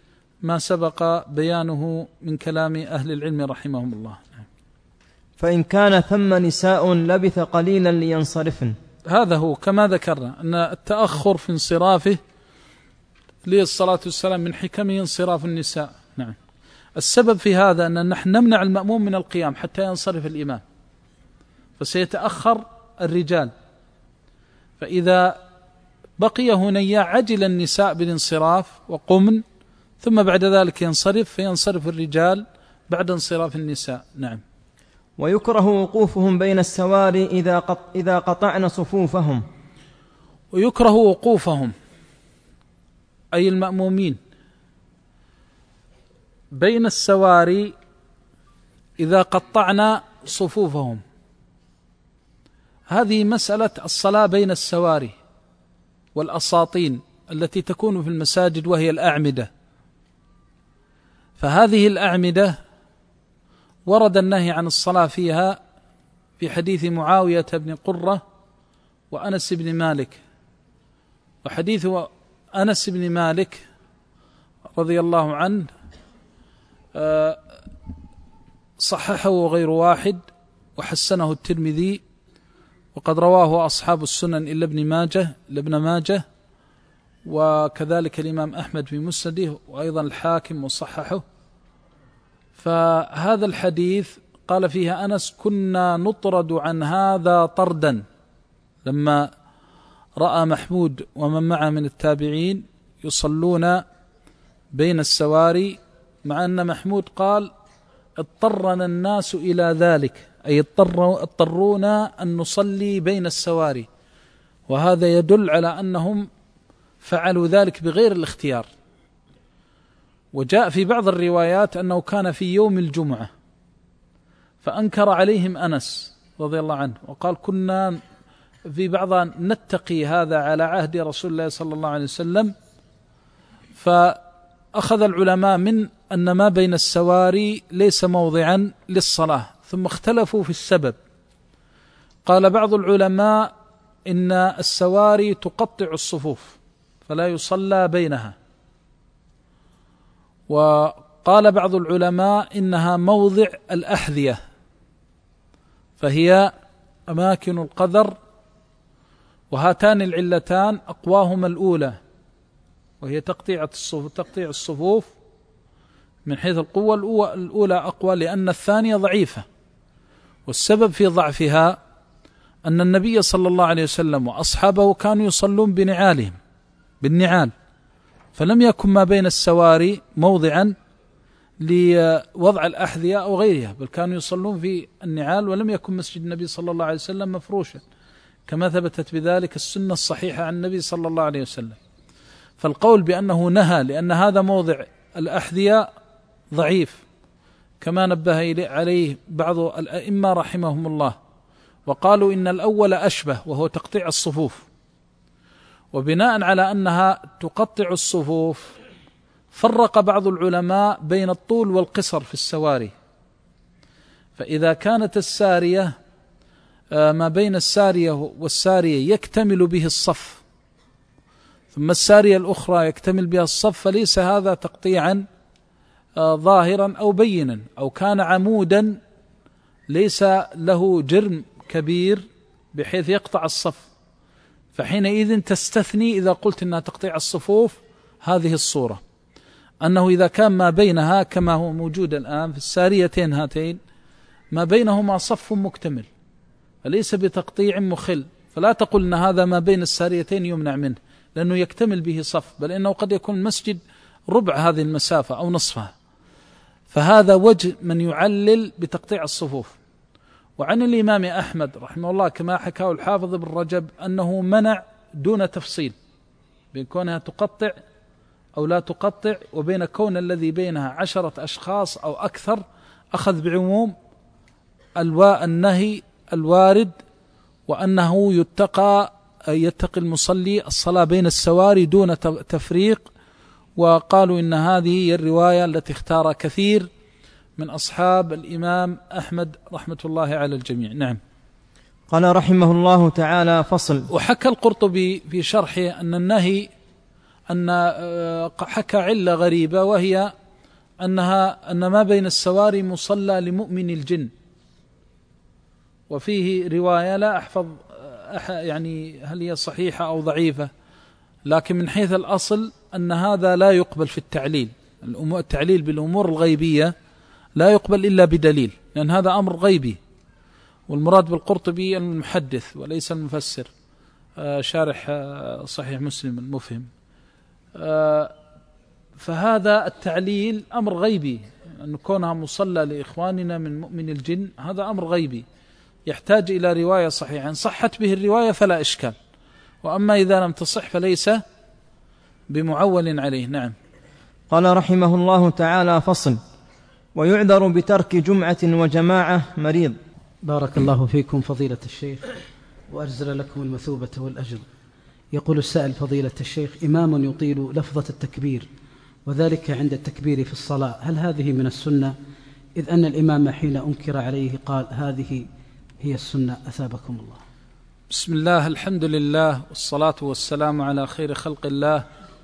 ما سبق بيانه من كلام أهل العلم رحمهم الله. فإن كان ثم نساء لبث قليلا لينصرفن. هذا هو كما ذكرنا أن التأخر في انصرافه للصلاة والسلام من حكم انصراف النساء. نعم. السبب في هذا أن نحن نمنع المأموم من القيام حتى ينصرف الإمام، فسيتأخر الرجال، فإذا بقي هنيا عجل النساء بالانصراف وقمن، ثم بعد ذلك ينصرف، فينصرف الرجال بعد انصراف النساء. نعم. ويكره وقوفهم بين السواري إذا قط إذا قطعن صفوفهم. ويكره وقوفهم أي المأمومين بين السواري إذا قطعنا صفوفهم. هذه مسألة الصلاة بين السواري والأساطين التي تكون في المساجد وهي الأعمدة، فهذه الأعمدة ورد النهي عن الصلاة فيها في حديث معاوية بن قرة وأنس بن مالك. وحديث أنس بن مالك رضي الله عنه صححه غير واحد وحسنه الترمذي، وقد رواه أصحاب السنن إلا ابن ماجه لابن ماجه وكذلك الإمام أحمد في مسنده، وأيضا الحاكم وصححه. فهذا الحديث قال فيها أنس: كنا نطرد عن هذا طردا، لما رأى محمود ومن معه من التابعين يصلون بين السواري، مع أن محمود قال: اضطرنا الناس إلى ذلك، أي اضطرونا أن نصلي بين السواري، وهذا يدل على أنهم فعلوا ذلك بغير الاختيار. وجاء في بعض الروايات أنه كان في يوم الجمعة فأنكر عليهم أنس رضي الله عنه وقال: كنا في بعضها نتقي هذا على عهد رسول الله صلى الله عليه وسلم. فأخذ العلماء من أن ما بين السواري ليس موضعا للصلاة، ثم اختلفوا في السبب. قال بعض العلماء إن السواري تقطع الصفوف فلا يصلى بينها، وقال بعض العلماء إنها موضع الأحذية، فهي أماكن القذر، وهاتان العلتان أقواهما الأولى وهي تقطيع الصفوف تقطيع الصفوف من حيث القوة الأولى أقوى، لأن الثانية ضعيفة. والسبب في ضعفها أن النبي صلى الله عليه وسلم وأصحابه كانوا يصلون بنعالهم بالنعال، فلم يكن ما بين السواري موضعا لوضع الأحذية أو غيرها، بل كانوا يصلون في النعال، ولم يكن مسجد النبي صلى الله عليه وسلم مفروشا كما ثبتت بذلك السنة الصحيحة عن النبي صلى الله عليه وسلم. فالقول بأنه نهى لأن هذا موضع الأحذية ضعيف، كما نبه عليه بعض الأئمة رحمهم الله، وقالوا إن الأول أشبه وهو تقطيع الصفوف. وبناء على أنها تقطع الصفوف فرق بعض العلماء بين الطول والقصر في السواري، فإذا كانت السارية ما بين السارية والسارية يكتمل به الصف، ثم السارية الأخرى يكتمل بها الصف، فليس هذا تقطيعا ظاهرا أو بينا، أو كان عمودا ليس له جرم كبير بحيث يقطع الصف، فحينئذ تستثني إذا قلت أنها تقطيع الصفوف هذه الصورة، أنه إذا كان ما بينها كما هو موجود الآن في الساريتين هاتين ما بينهما صف مكتمل فليس بتقطيع مخل، فلا تقل أن هذا ما بين الساريتين يمنع منه لأنه يكتمل به صف، بل إنه قد يكون المسجد ربع هذه المسافة أو نصفها. فهذا وجه من يعلل بتقطيع الصفوف. وعن الإمام أحمد رحمه الله كما حكاه الحافظ بن رجب أنه منع دون تفصيل بين كونها تقطع أو لا تقطع، وبين كون الذي بينها عشرة أشخاص أو أكثر أخذ بعموم الواء النهي الوارد، وأنه يتقى يتقي المصلي الصلاة بين السواري دون تفريق. وقالوا إن هذه هي الرواية التي اختار كثير من أصحاب الإمام أحمد رحمة الله على الجميع. نعم. قال رحمه الله تعالى: فصل. وحكى القرطبي في شرحه أن النهي أن حكى علة غريبة، وهي أنها أن ما بين السواري مصلى لمؤمن الجن، وفيه رواية لا أحفظ يعني هل هي صحيحة أو ضعيفة، لكن من حيث الأصل أن هذا لا يقبل في التعليل. التعليل بالأمور الغيبية لا يقبل إلا بدليل، لأن هذا أمر غيبي. والمراد بالقرطبي المحدث وليس المفسر، شارح صحيح مسلم المفهم. فهذا التعليل أمر غيبي، أن كونها مصلى لإخواننا من مؤمن الجن هذا أمر غيبي يحتاج إلى رواية صحيحة. إن صحت به الرواية فلا إشكال، وأما إذا لم تصح فليس بمعول عليه. نعم. قال رحمه الله تعالى: فصل: ويعذر بترك جمعة وجماعة مريض. بارك الله فيكم فضيلة الشيخ وأجزل لكم المثوبة والأجر. يقول السائل: فضيلة الشيخ، إمام يطيل لفظة التكبير وذلك عند التكبير في الصلاة، هل هذه من السنة؟ إذ أن الإمام حين أنكر عليه قال هذه هي السنة، أثابكم الله. بسم الله، الحمد لله، والصلاة والسلام على خير خلق الله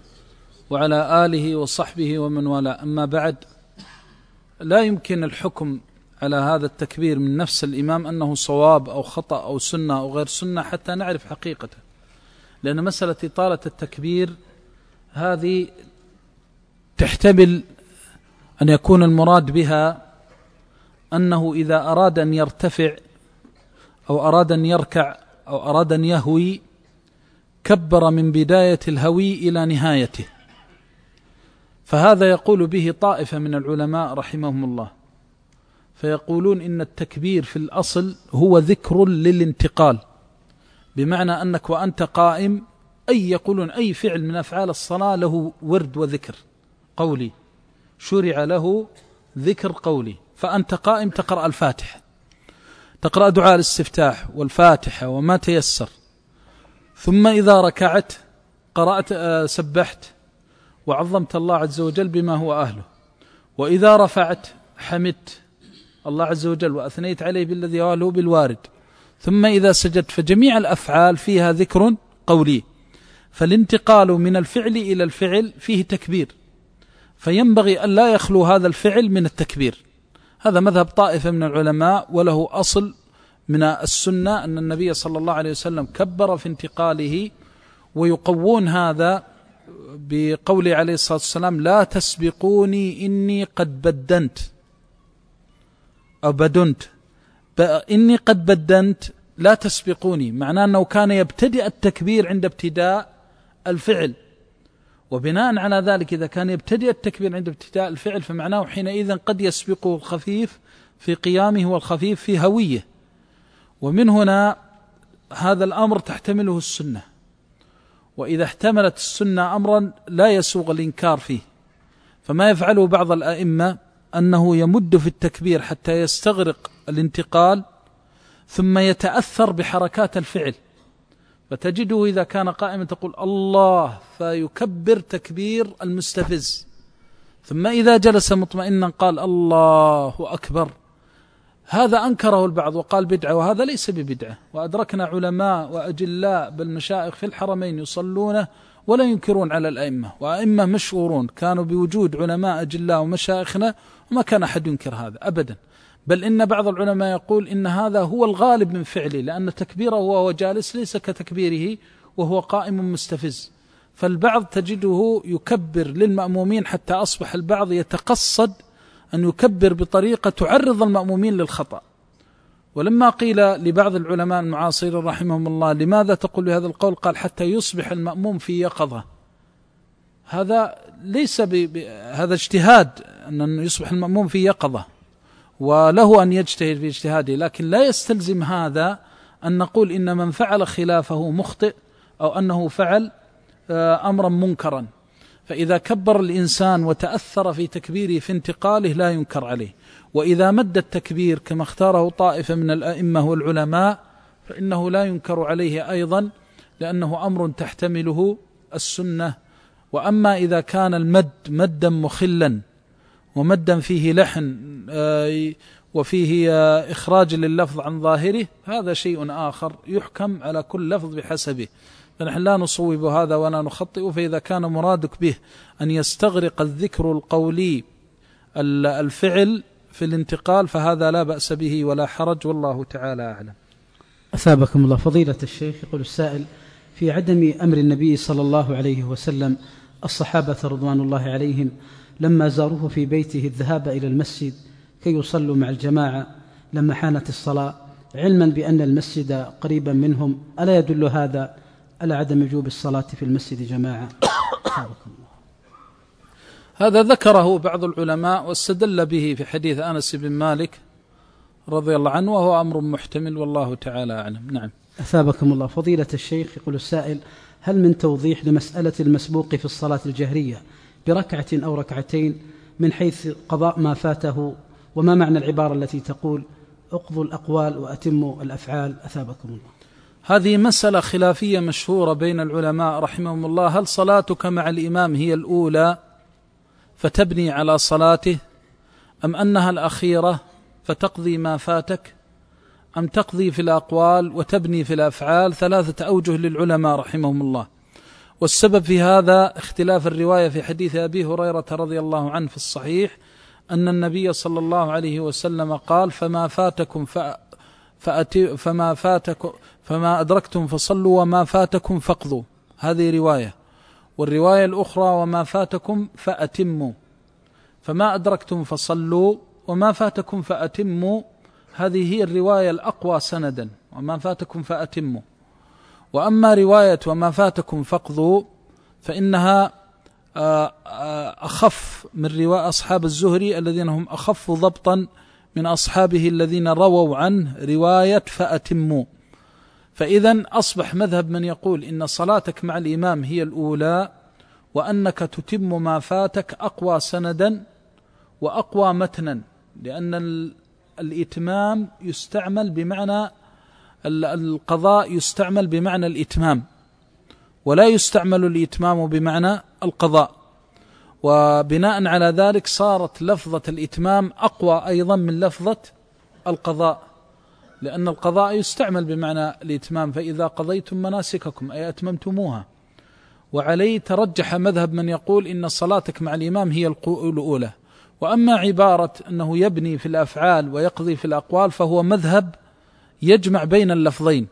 وعلى آله وصحبه ومن والاه. أما بعد، لا يمكن الحكم على هذا التكبير من نفس الإمام أنه صواب أو خطأ أو سنة أو غير سنة حتى نعرف حقيقته، لأن مسألة إطالة التكبير هذه تحتمل أن يكون المراد بها أنه إذا أراد أن يرتفع أو أراد أن يركع أو أراد أن يهوي كبر من بداية الهوي إلى نهايته، فهذا يقول به طائفة من العلماء رحمهم الله، فيقولون إن التكبير في الأصل هو ذكر للانتقال، بمعنى أنك وأنت قائم، أي يقولون أي فعل من أفعال الصلاة له ورد وذكر قولي، شرع له ذكر قولي. فأنت قائم تقرأ الفاتحة، تقرأ دعاء الاستفتاح والفاتحة وما تيسر، ثم إذا ركعت قرأت سبحت وعظمت الله عز وجل بما هو أهله، وإذا رفعت حمدت الله عز وجل وأثنيت عليه بالذي هو أهله بالوارد، ثم إذا سجدت. فجميع الأفعال فيها ذكر قولي، فالانتقال من الفعل إلى الفعل فيه تكبير، فينبغي أن لا يخلو هذا الفعل من التكبير. هذا مذهب طائفة من العلماء، وله أصل من السنة أن النبي صلى الله عليه وسلم كبر في انتقاله، ويقوون هذا بقوله عليه الصلاة والسلام: لا تسبقوني إني قد بدنت أو بدنت، إني قد بدنت لا تسبقوني، معناه أنه كان يبتدئ التكبير عند ابتداء الفعل، وبناء على ذلك إذا كان يبتدئ التكبير عند ابتداء الفعل فمعناه حينئذ قد يسبقه الخفيف في قيامه والخفيف في هويه. ومن هنا هذا الأمر تحتمله السنة، وإذا احتملت السنة أمرا لا يسوغ الإنكار فيه، فما يفعله بعض الأئمة أنه يمد في التكبير حتى يستغرق الانتقال ثم يتأثر بحركات الفعل، فتجده إذا كان قائما تقول الله فيكبر تكبير المستفز، ثم إذا جلس مطمئنا قال الله أكبر. هذا أنكره البعض وقال بدعة، وهذا ليس ببدعة، وأدركنا علماء وأجلاء بالمشايخ في الحرمين يصلونه ولا ينكرون على الأئمة، وأئمة مشهورون كانوا بوجود علماء أجلاء ومشايخنا وما كان أحد ينكر هذا أبدا، بل إن بعض العلماء يقول إن هذا هو الغالب من فعله، لأن تكبيره وهو جالس ليس كتكبيره وهو قائم مستفز. فالبعض تجده يكبر للمأمومين حتى أصبح البعض يتقصد أن يكبر بطريقة تعرض المأمومين للخطأ. ولما قيل لبعض العلماء المعاصرين رحمهم الله لماذا تقول بهذا القول، قال حتى يصبح المأموم في يقظة. هذا ليس ب... هذا اجتهاد أن يصبح المأموم في يقظة، وله أن يجتهد في اجتهاده، لكن لا يستلزم هذا أن نقول إن من فعل خلافه مخطئ أو أنه فعل أمرا منكرا. فإذا كبر الإنسان وتأثر في تكبيره في انتقاله لا ينكر عليه، وإذا مد التكبير كما اختاره طائفة من الأئمة والعلماء فإنه لا ينكر عليه أيضا، لأنه أمر تحتمله السنة. وأما إذا كان المد مدا مخلا ومدا فيه لحن وفيه إخراج لللفظ عن ظاهره هذا شيء آخر، يحكم على كل لفظ بحسبه. فنحن لا نصوب هذا ولا نخطئ. فإذا كان مرادك به أن يستغرق الذكر القولي الفعل في الانتقال فهذا لا بأس به ولا حرج، والله تعالى أعلم. أثابكم الله. فضيلة الشيخ، يقول السائل: في عدم أمر النبي صلى الله عليه وسلم الصحابة رضوان الله عليهم لما زاروه في بيته الذهاب إلى المسجد كي يصلوا مع الجماعة لما حانت الصلاة، علما بأن المسجد قريبا منهم، ألا يدل هذا على عدم وجوب الصلاة في المسجد جماعة؟ أثابكم الله. هذا ذكره بعض العلماء واستدل به في حديث أنس بن مالك رضي الله عنه، وهو أمر محتمل، والله تعالى أعلم. نعم. أثابكم الله. فضيلة الشيخ، يقول السائل: هل من توضيح لمسألة المسبوق في الصلاة الجهرية بركعة أو ركعتين من حيث قضاء ما فاته، وما معنى العبارة التي تقول اقضوا الأقوال وأتموا الأفعال؟ أثابكم الله. هذه مسألة خلافية مشهورة بين العلماء رحمهم الله: هل صلاتك مع الإمام هي الأولى فتبني على صلاته، أم أنها الأخيرة فتقضي ما فاتك، أم تقضي في الأقوال وتبني في الأفعال؟ ثلاثة أوجه للعلماء رحمهم الله. والسبب في هذا اختلاف الرواية في حديث أبي هريرة رضي الله عنه في الصحيح أن النبي صلى الله عليه وسلم قال: فما فاتكم فأتي فما فاتكم فما أدركتم فصلوا وما فاتكم فاقضوا. هذه رواية. والرواية الأخرى: وما فاتكم فأتموا. فما أدركتم فصلوا وما فاتكم فأتموا، هذه هي الرواية الأقوى سندا، وما فاتكم فأتموا. وأما رواية وما فاتكم فاقضوا فإنها أخف من رواية أصحاب الزهري الذين هم أخف ضبطا من أصحابه الذين رووا عنه رواية فأتموا. فإذن أصبح مذهب من يقول إن صلاتك مع الإمام هي الأولى وأنك تتم ما فاتك أقوى سندا وأقوى متنا، لأن الإتمام يستعمل بمعنى القضاء، يستعمل بمعنى الإتمام، ولا يستعمل الإتمام بمعنى القضاء. وبناء على ذلك صارت لفظة الإتمام أقوى أيضا من لفظة القضاء، لأن القضاء يستعمل بمعنى الإتمام: فإذا قضيتم مناسككم أي أتممتموها. وعليه ترجح مذهب من يقول إن صلاتك مع الإمام هي الأولى. وأما عبارة أنه يبني في الأفعال ويقضي في الأقوال فهو مذهب يجمع بين اللفظين.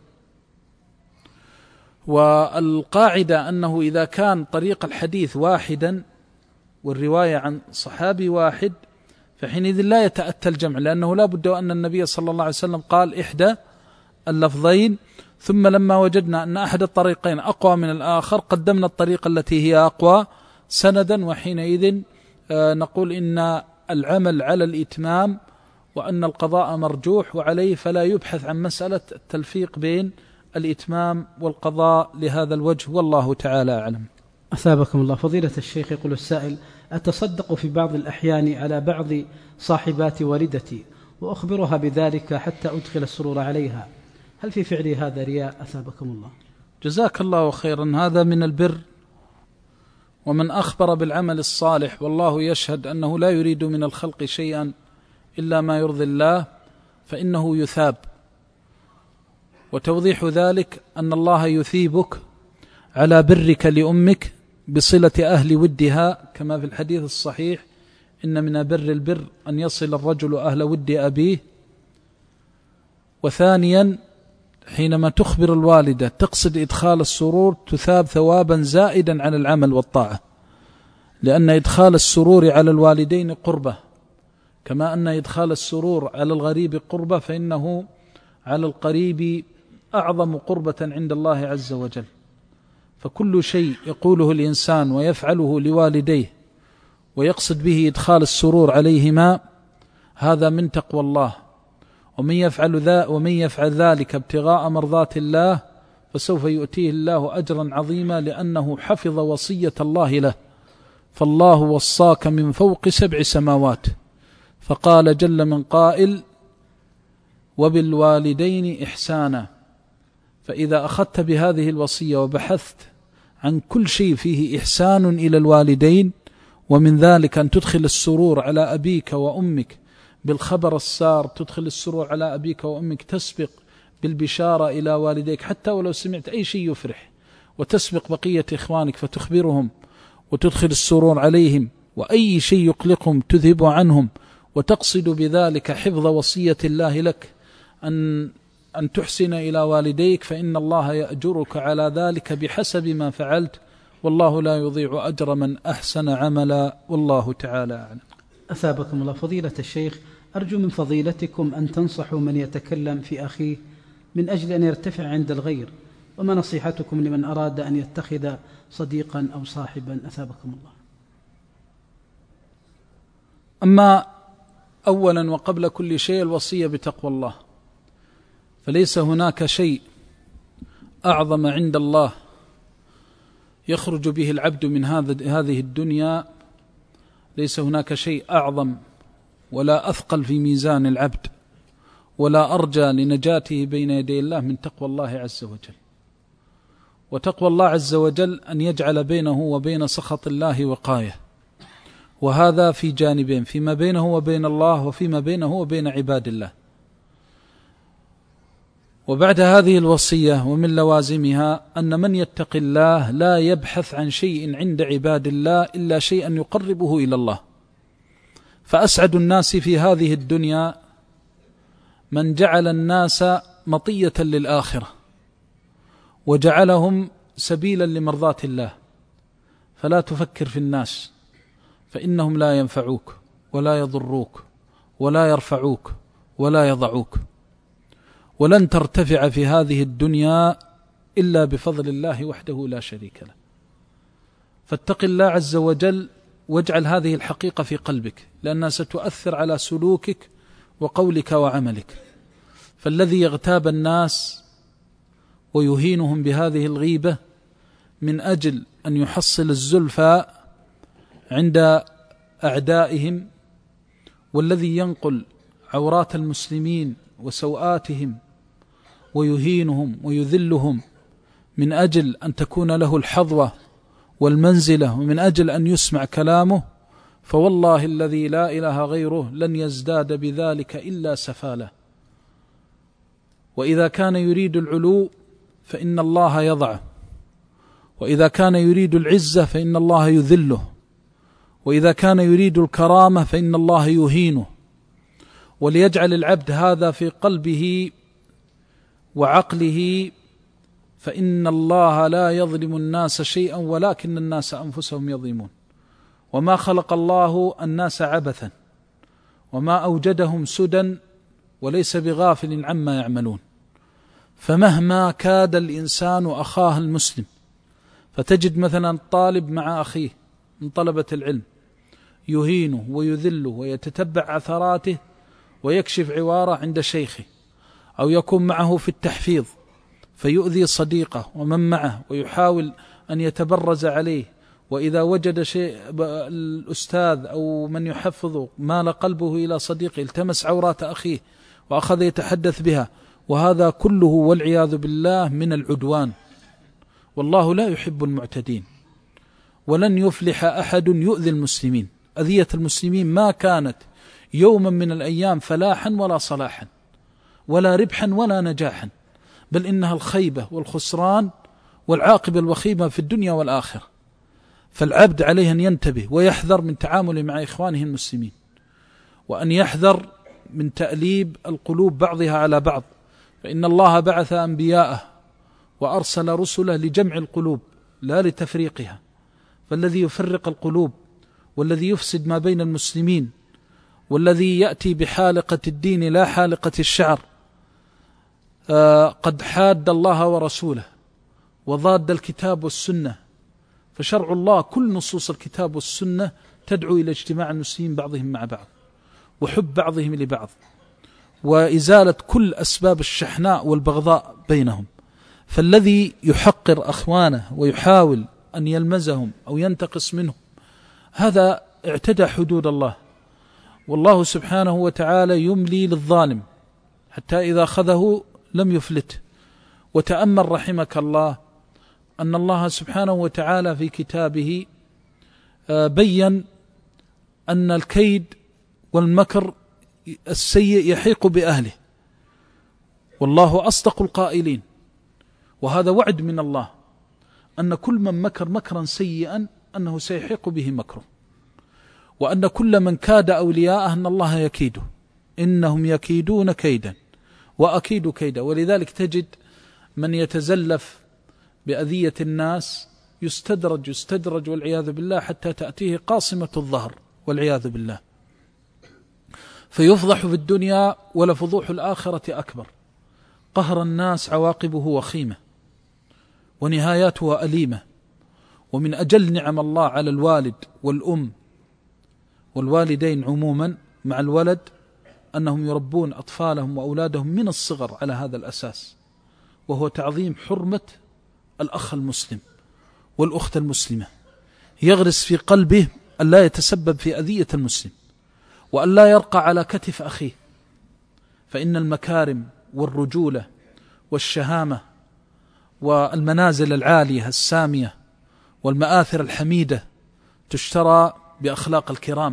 والقاعدة أنه إذا كان طريق الحديث واحدا والرواية عن صحابي واحد فحينئذ لا يتأتى الجمع، لأنه لا بد أن النبي صلى الله عليه وسلم قال إحدى اللفظين، ثم لما وجدنا أن أحد الطريقين أقوى من الآخر قدمنا الطريقة التي هي أقوى سندا، وحينئذ نقول إن العمل على الإتمام وأن القضاء مرجوح، وعليه فلا يبحث عن مسألة التلفيق بين الإتمام والقضاء لهذا الوجه، والله تعالى أعلم. أثابكم الله. فضيلة الشيخ، يقول السائل: أتصدق في بعض الأحيان على بعض صاحبات والدتي وأخبرها بذلك حتى أدخل السرور عليها، هل في فعلي هذا رياء؟ أثابكم الله. جزاك الله خيرا. هذا من البر، ومن أخبر بالعمل الصالح والله يشهد أنه لا يريد من الخلق شيئا إلا ما يرضي الله فإنه يثاب. وتوضيح ذلك أن الله يثيبك على برك لأمك بصلة أهل ودها، كما في الحديث الصحيح: إن من بر البر أن يصل الرجل أهل ود أبيه. وثانيا حينما تخبر الوالدة تقصد إدخال السرور تثاب ثوابا زائدا على العمل والطاعة، لأن إدخال السرور على الوالدين قربة، كما أن إدخال السرور على الغريب قربة، فإنه على القريب أعظم قربة عند الله عز وجل. فكل شيء يقوله الإنسان ويفعله لوالديه ويقصد به إدخال السرور عليهما هذا من تقوى الله. ومن يفعل ذا ومن يفعل ذلك ابتغاء مرضات الله فسوف يؤتيه الله أجرا عظيما، لأنه حفظ وصية الله له. فالله وصاك من فوق سبع سماوات، فقال جل من قائل: وبالوالدين إحسانا. فإذا أخذت بهذه الوصية وبحثت عن كل شيء فيه إحسان إلى الوالدين، ومن ذلك أن تدخل السرور على أبيك وأمك بالخبر السار، تدخل السرور على أبيك وأمك، تسبق بالبشارة إلى والديك حتى ولو سمعت أي شيء يفرح، وتسبق بقية إخوانك فتخبرهم وتدخل السرور عليهم، وأي شيء يقلقهم تذهب عنهم، وتقصد بذلك حفظ وصية الله لك أن أن تحسن إلى والديك، فإن الله يأجرك على ذلك بحسب ما فعلت، والله لا يضيع أجر من أحسن عملا، والله تعالى أعلم. أثابكم الله. فضيلة الشيخ، أرجو من فضيلتكم أن تنصحوا من يتكلم في أخيه من أجل أن يرتفع عند الغير، وما نصيحتكم لمن أراد أن يتخذ صديقا أو صاحبا؟ أثابكم الله. أما أولا وقبل كل شيء الوصية بتقوى الله، فليس هناك شيء أعظم عند الله يخرج به العبد من هذه الدنيا، ليس هناك شيء أعظم ولا أثقل في ميزان العبد ولا أرجى لنجاته بين يدي الله من تقوى الله عز وجل. وتقوى الله عز وجل أن يجعل بينه وبين سخط الله وقاية، وهذا في جانبين، فيما بينه وبين الله وفيما بينه وبين عباد الله. وبعد هذه الوصية ومن لوازمها أن من يتق الله لا يبحث عن شيء عند عباد الله إلا شيئا يقربه إلى الله. فأسعد الناس في هذه الدنيا من جعل الناس مطية للآخرة وجعلهم سبيلا لمرضاة الله. فلا تفكر في الناس، فإنهم لا ينفعوك ولا يضروك ولا يرفعوك ولا يضعوك، ولن ترتفع في هذه الدنيا إلا بفضل الله وحده لا شريك له. فاتق الله عز وجل واجعل هذه الحقيقة في قلبك، لأنها ستؤثر على سلوكك وقولك وعملك. فالذي يغتاب الناس ويهينهم بهذه الغيبة من أجل أن يحصل الزلفى عند أعدائهم، والذي ينقل عورات المسلمين وسوآتهم ويهينهم ويذلهم من أجل أن تكون له الحظوة والمنزلة ومن أجل أن يسمع كلامه، فوالله الذي لا إله غيره لن يزداد بذلك إلا سفالة. وإذا كان يريد العلو فإن الله يضعه، وإذا كان يريد العزة فإن الله يذله، وإذا كان يريد الكرامة فإن الله يهينه. وليجعل العبد هذا في قلبه وعقله، فإن الله لا يظلم الناس شيئا ولكن الناس أنفسهم يظلمون. وما خلق الله الناس عبثا وما أوجدهم سدى وليس بغافل عما يعملون. فمهما كاد الإنسان أخاه المسلم، فتجد مثلا الطالب مع أخيه من طلبة العلم يهينه ويذله ويتتبع عثراته ويكشف عواره عند شيخه، أو يكون معه في التحفيظ فيؤذي صديقه ومن معه ويحاول أن يتبرز عليه، وإذا وجد شيء الأستاذ أو من يحفظه مال قلبه إلى صديقه التمس عورات أخيه وأخذ يتحدث بها، وهذا كله والعياذ بالله من العدوان. والله لا يحب المعتدين، ولن يفلح أحد يؤذي المسلمين. أذية المسلمين ما كانت يوما من الأيام فلاحا ولا صلاحا ولا ربحا ولا نجاحا، بل إنها الخيبة والخسران والعاقبة الوخيمة في الدنيا والآخرة. فالعبد عليه أن ينتبه ويحذر من تعامله مع إخوانه المسلمين، وأن يحذر من تأليب القلوب بعضها على بعض، فإن الله بعث أنبياءه وأرسل رسله لجمع القلوب لا لتفريقها. فالذي يفرق القلوب والذي يفسد ما بين المسلمين والذي يأتي بحالقة الدين لا حالقة الشعر آه قد حاد الله ورسوله وضاد الكتاب والسنة. فشرع الله كل نصوص الكتاب والسنة تدعو إلى اجتماع المسلمين بعضهم مع بعض وحب بعضهم لبعض وإزالة كل أسباب الشحناء والبغضاء بينهم. فالذي يحقر أخوانه ويحاول أن يلمزهم أو ينتقص منهم هذا اعتدى حدود الله، والله سبحانه وتعالى يملي للظالم حتى إذا أخذه لم يفلت. وتأمل رحمك الله أن الله سبحانه وتعالى في كتابه بيّن أن الكيد والمكر السيء يحيق بأهله، والله أصدق القائلين، وهذا وعد من الله أن كل من مكر مكرا سيئا أنه سيحيق به مكره، وأن كل من كاد أولياءه أن الله يكيده، إنهم يكيدون كيدا وأكيد كيدا. ولذلك تجد من يتزلف بأذية الناس يستدرج يستدرج والعياذ بالله حتى تأتيه قاصمة الظهر والعياذ بالله، فيفضح في الدنيا ولفضوح الآخرة أكبر. قهر الناس عواقبه وخيمة ونهاياته أليمة. ومن أجل نعم الله على الوالد والأم والوالدين عموما مع الولد أنهم يربون أطفالهم وأولادهم من الصغر على هذا الأساس، وهو تعظيم حرمة الأخ المسلم والأخت المسلمة، يغرس في قلبه أن لا يتسبب في أذية المسلم وأن لا يرقى على كتف أخيه. فإن المكارم والرجولة والشهامة والمنازل العالية السامية والمآثر الحميدة تشترى بأخلاق الكرام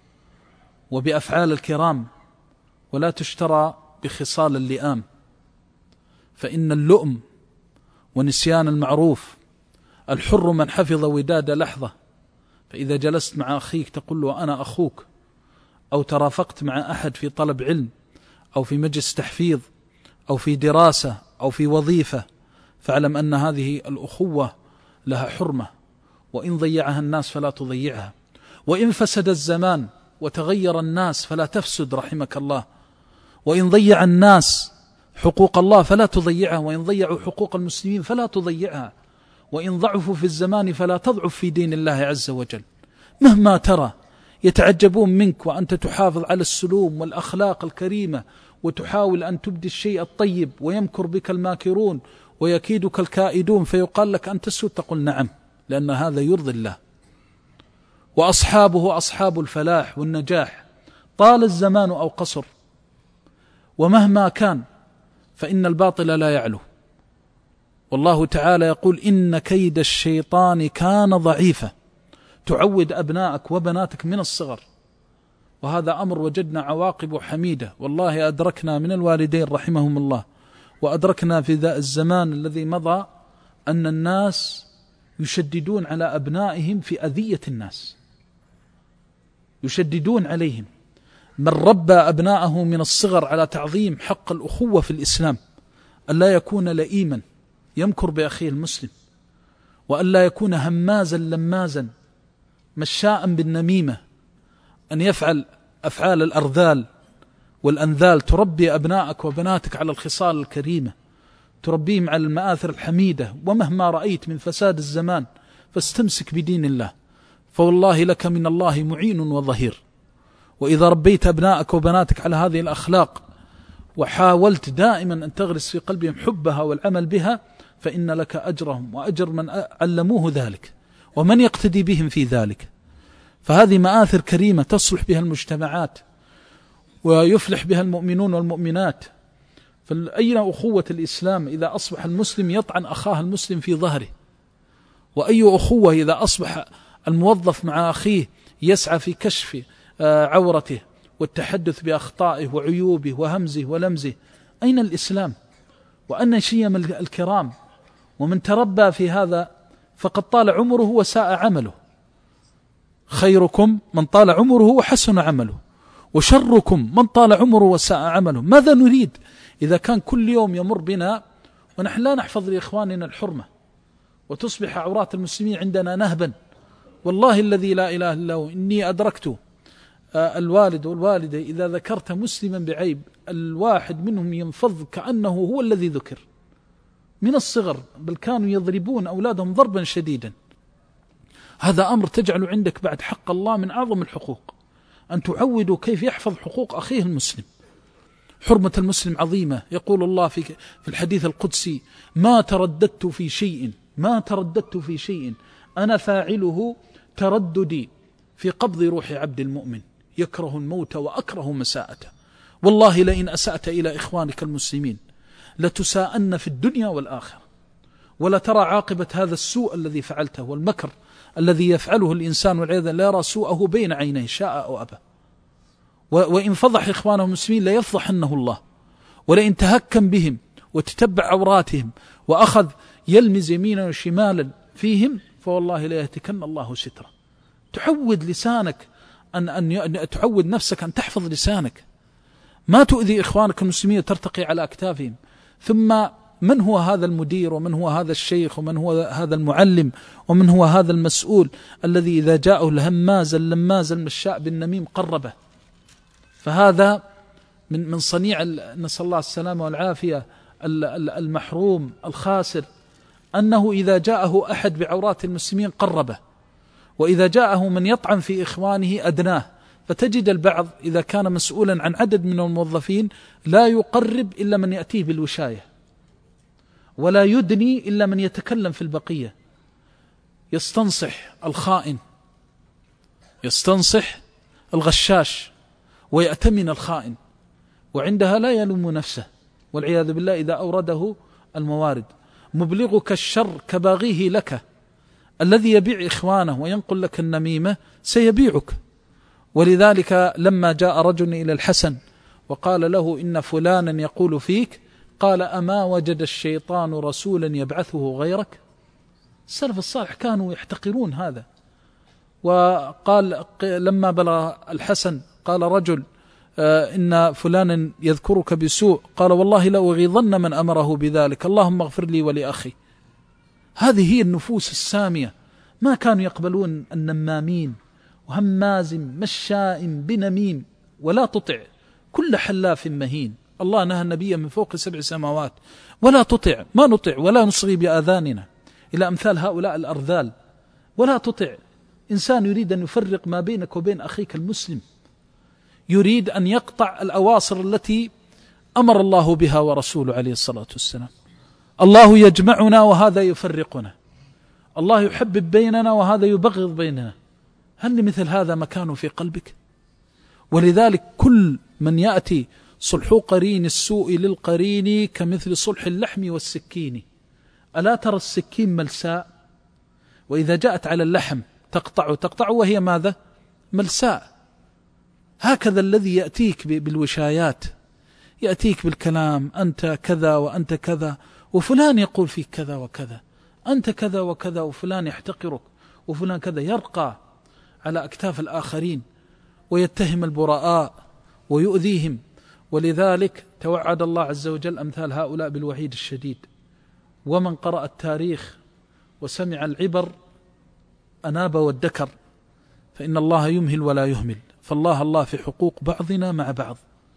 وبأفعال الكرام، ولا تشترى بخصال اللئام. فإن اللؤم ونسيان المعروف، الحر من حفظ وداد لحظة، فإذا جلست مع أخيك تقول له أنا أخوك، أو ترافقت مع أحد في طلب علم أو في مجلس تحفيظ أو في دراسة أو في وظيفة، فاعلم أن هذه الأخوة لها حرمة، وإن ضيعها الناس فلا تضيعها، وإن فسد الزمان وتغير الناس فلا تفسد رحمك الله، وإن ضيع الناس حقوق الله فلا تضيعها، وإن ضيعوا حقوق المسلمين فلا تضيعها، وإن ضعفوا في الزمان فلا تضعف في دين الله عز وجل. مهما ترى يتعجبون منك وأنت تحافظ على السلوم والأخلاق الكريمة وتحاول أن تبدي الشيء الطيب، ويمكر بك الماكرون ويكيدك الكائدون، فيقال لك أن تسود تقول نعم، لأن هذا يرضي الله. وأصحابه أصحاب الفلاح والنجاح طال الزمان أو قصر، ومهما كان فإن الباطل لا يعلو. والله تعالى يقول إن كيد الشيطان كان ضعيفا. تعود أبنائك وبناتك من الصغر، وهذا أمر وجدنا عواقبه حميدة. والله أدركنا من الوالدين رحمهم الله، وأدركنا في ذا الزمان الذي مضى، أن الناس يشددون على أبنائهم في أذية الناس، يشددون عليهم. من ربى أبنائه من الصغر على تعظيم حق الأخوة في الإسلام، ألا يكون لئيما يمكر بأخيه المسلم، وألا يكون همازا لمازا مشاء بالنميمة، أن يفعل أفعال الأرذال والأنذال. تربي أبنائك وبناتك على الخصال الكريمة، تربيهم على المآثر الحميدة. ومهما رأيت من فساد الزمان فاستمسك بدين الله، فوالله لك من الله معين وظهير. وإذا ربيت أبنائك وبناتك على هذه الأخلاق وحاولت دائما أن تغرس في قلبهم حبها والعمل بها، فإن لك أجرهم وأجر من علموه ذلك ومن يقتدي بهم في ذلك. فهذه مآثر كريمة تصلح بها المجتمعات ويفلح بها المؤمنون والمؤمنات. فأين أخوة الإسلام إذا أصبح المسلم يطعن أخاه المسلم في ظهره؟ وأي أخوة إذا أصبح الموظف مع أخيه يسعى في كشف عورته والتحدث بأخطائه وعيوبه وهمزه ولمزه؟ أين الإسلام؟ وأن شيم الكرام. ومن تربى في هذا فقد طال عمره وساء عمله. خيركم من طال عمره وحسن عمله، وشركم من طال عمره وساء عمله. ماذا نريد إذا كان كل يوم يمر بنا ونحن لا نحفظ لإخواننا الحرمة، وتصبح عورات المسلمين عندنا نهبا؟ والله الذي لا إله إلا هو إني أدركت الوالد والوالدة إذا ذكرت مسلما بعيب الواحد منهم ينفض كأنه هو الذي ذكر من الصغر، بل كانوا يضربون أولادهم ضربا شديدا. هذا أمر تجعل عندك بعد حق الله من أعظم الحقوق، أن تعودوا كيف يحفظ حقوق أخيه المسلم. حرمة المسلم عظيمة. يقول الله في في الحديث القدسي: ما ترددت في شيء ما ترددت في شيء أنا فاعله ترددي في قبض روح عبد المؤمن يكره الموت وأكره مساءته. والله لئن أسأت إلى إخوانك المسلمين لتساءن في الدنيا والآخرة، ولا ترى عاقبة هذا السوء الذي فعلته والمكر الذي يفعله الإنسان والعياذ لا يرى سوءه بين عينيه شاء أو أبى. وإن فضح إخوانه المسلمين لا يفضحنه الله، ولئن تهكم بهم وتتبع عوراتهم وأخذ يلمز يمينا وشمالا فيهم فوالله لا يهتكن الله ستره. تعود لسانك أن, أن تعود نفسك أن تحفظ لسانك، ما تؤذي إخوانك المسلمين وترتقي على أكتافهم. ثم من هو هذا المدير، ومن هو هذا الشيخ، ومن هو هذا المعلم، ومن هو هذا المسؤول الذي إذا جاءه الهماز اللماز المشاء بالنميم قربه؟ فهذا من من صنيع نسأل الله السلامة والعافية المحروم الخاسر، أنه إذا جاءه أحد بعورات المسلمين قربه، وإذا جاءه من يطعن في إخوانه أدناه. فتجد البعض إذا كان مسؤولا عن عدد من الموظفين لا يقرب إلا من يأتيه بالوشاية، ولا يدني إلا من يتكلم في البقية، يستنصح الخائن، يستنصح الغشاش، ويأتمن الخائن، وعندها لا يلوم نفسه والعياذ بالله إذا أورده الموارد. مبلغك الشر كباغيه لك، الذي يبيع إخوانه وينقل لك النميمة سيبيعك. ولذلك لما جاء رجل إلى الحسن وقال له إن فلانا يقول فيك، قال أما وجد الشيطان رسولا يبعثه غيرك؟ السلف الصالح كانوا يحتقرون هذا. وقال لما بلغ الحسن قال رجل إن فلانا يذكرك بسوء، قال والله لأغيظن من أمره بذلك، اللهم اغفر لي ولأخي. هذه هي النفوس السامية، ما كانوا يقبلون النمامين وهماز مشاء بنميم. ولا تطع كل حلاف مهين، الله نهى النبي من فوق سبع سماوات، ولا تطع، ما نطع ولا نصغي بآذاننا إلى أمثال هؤلاء الأرذال. ولا تطع إنسان يريد أن يفرق ما بينك وبين أخيك المسلم، يريد أن يقطع الأواصر التي أمر الله بها ورسوله عليه الصلاة والسلام. الله يجمعنا وهذا يفرقنا، الله يحبب بيننا وهذا يبغض بيننا. هل لمثل هذا مكان في قلبك؟ ولذلك كل من يأتي صلح قرين السوء للقرين كمثل صلح اللحم والسكين. ألا ترى السكين ملساء، وإذا جاءت على اللحم تقطع تقطع وهي ماذا؟ ملساء. هكذا الذي يأتيك بالوشايات، يأتيك بالكلام، أنت كذا وأنت كذا، وفلان يقول فيك كذا وكذا، أنت كذا وكذا، وفلان يحتقرك، وفلان كذا، يرقى على أكتاف الآخرين ويتهم البراء ويؤذيهم. ولذلك توعد الله عز وجل أمثال هؤلاء بالوعيد الشديد. ومن قرأ التاريخ وسمع العبر أناب وادكر، فإن الله يمهل ولا يهمل، فالله الله في حقوق بعضنا مع بعض.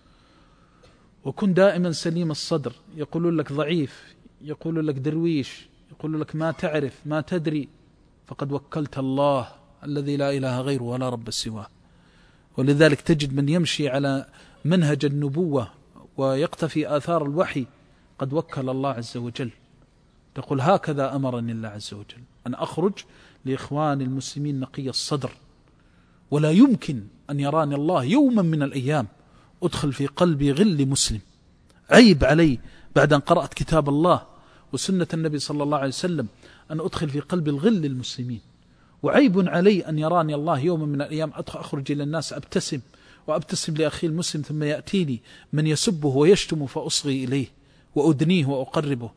وكن دائما سليم الصدر، يقول لك ضعيف، يقول لك درويش، يقول لك ما تعرف ما تدري، فقد وكلت الله الذي لا إله غيره ولا رب سواه. ولذلك تجد من يمشي على منهج النبوة ويقتفي آثار الوحي قد وكل الله عز وجل. تقول هكذا أمرني الله عز وجل أن أخرج لإخوان المسلمين نقي الصدر، ولا يمكن أن يراني الله يوما من الأيام أدخل في قلبي غل مسلم. عيب علي بعد أن قرأت كتاب الله وسنة النبي صلى الله عليه وسلم أن أدخل في قلبي الغل المسلمين، وعيب علي أن يراني الله يوما من الأيام أخرج إلى الناس أبتسم وأبتسم لأخي المسلم، ثم يأتيني من يسبه ويشتم فأصغي إليه وأدنيه وأقربه.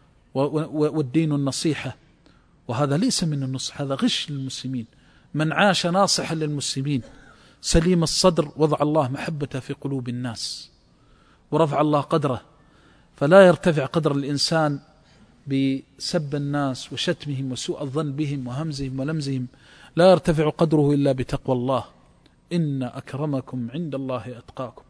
والدين النصيحة، وهذا ليس من النصح، هذا غش للمسلمين. من عاش ناصحا للمسلمين سليم الصدر وضع الله محبته في قلوب الناس ورفع الله قدره. فلا يرتفع قدر الإنسان بسب الناس وشتمهم وسوء الظن بهم وهمزهم ولمزهم، لا يرتفع قدره إلا بتقوى الله. إن أكرمكم عند الله أتقاكم.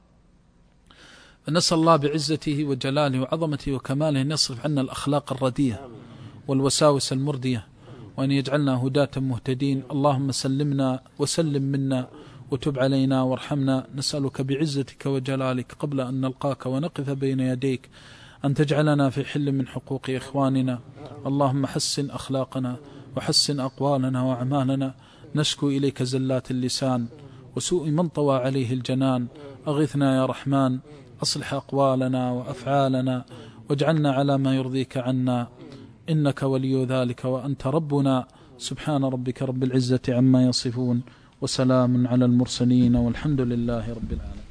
فنسأل الله بعزته وجلاله وعظمته وكماله أن يصرف عنا الأخلاق الرديئة والوساوس المردية، وأن يجعلنا هداة مهتدين. اللهم سلمنا وسلم منا وتب علينا وارحمنا. نسألك بعزتك وجلالك قبل أن نلقاك ونقف بين يديك أن تجعلنا في حل من حقوق إخواننا. اللهم حسن أخلاقنا وحسن أقوالنا وأعمالنا. نشكو إليك زلات اللسان وسوء من طوى عليه الجنان. أغثنا يا رحمن، أصلح أقوالنا وأفعالنا واجعلنا على ما يرضيك عنا، إنك ولي ذلك وأنت ربنا. سبحان ربك رب العزة عما يصفون، وسلام على المرسلين، والحمد لله رب العالمين.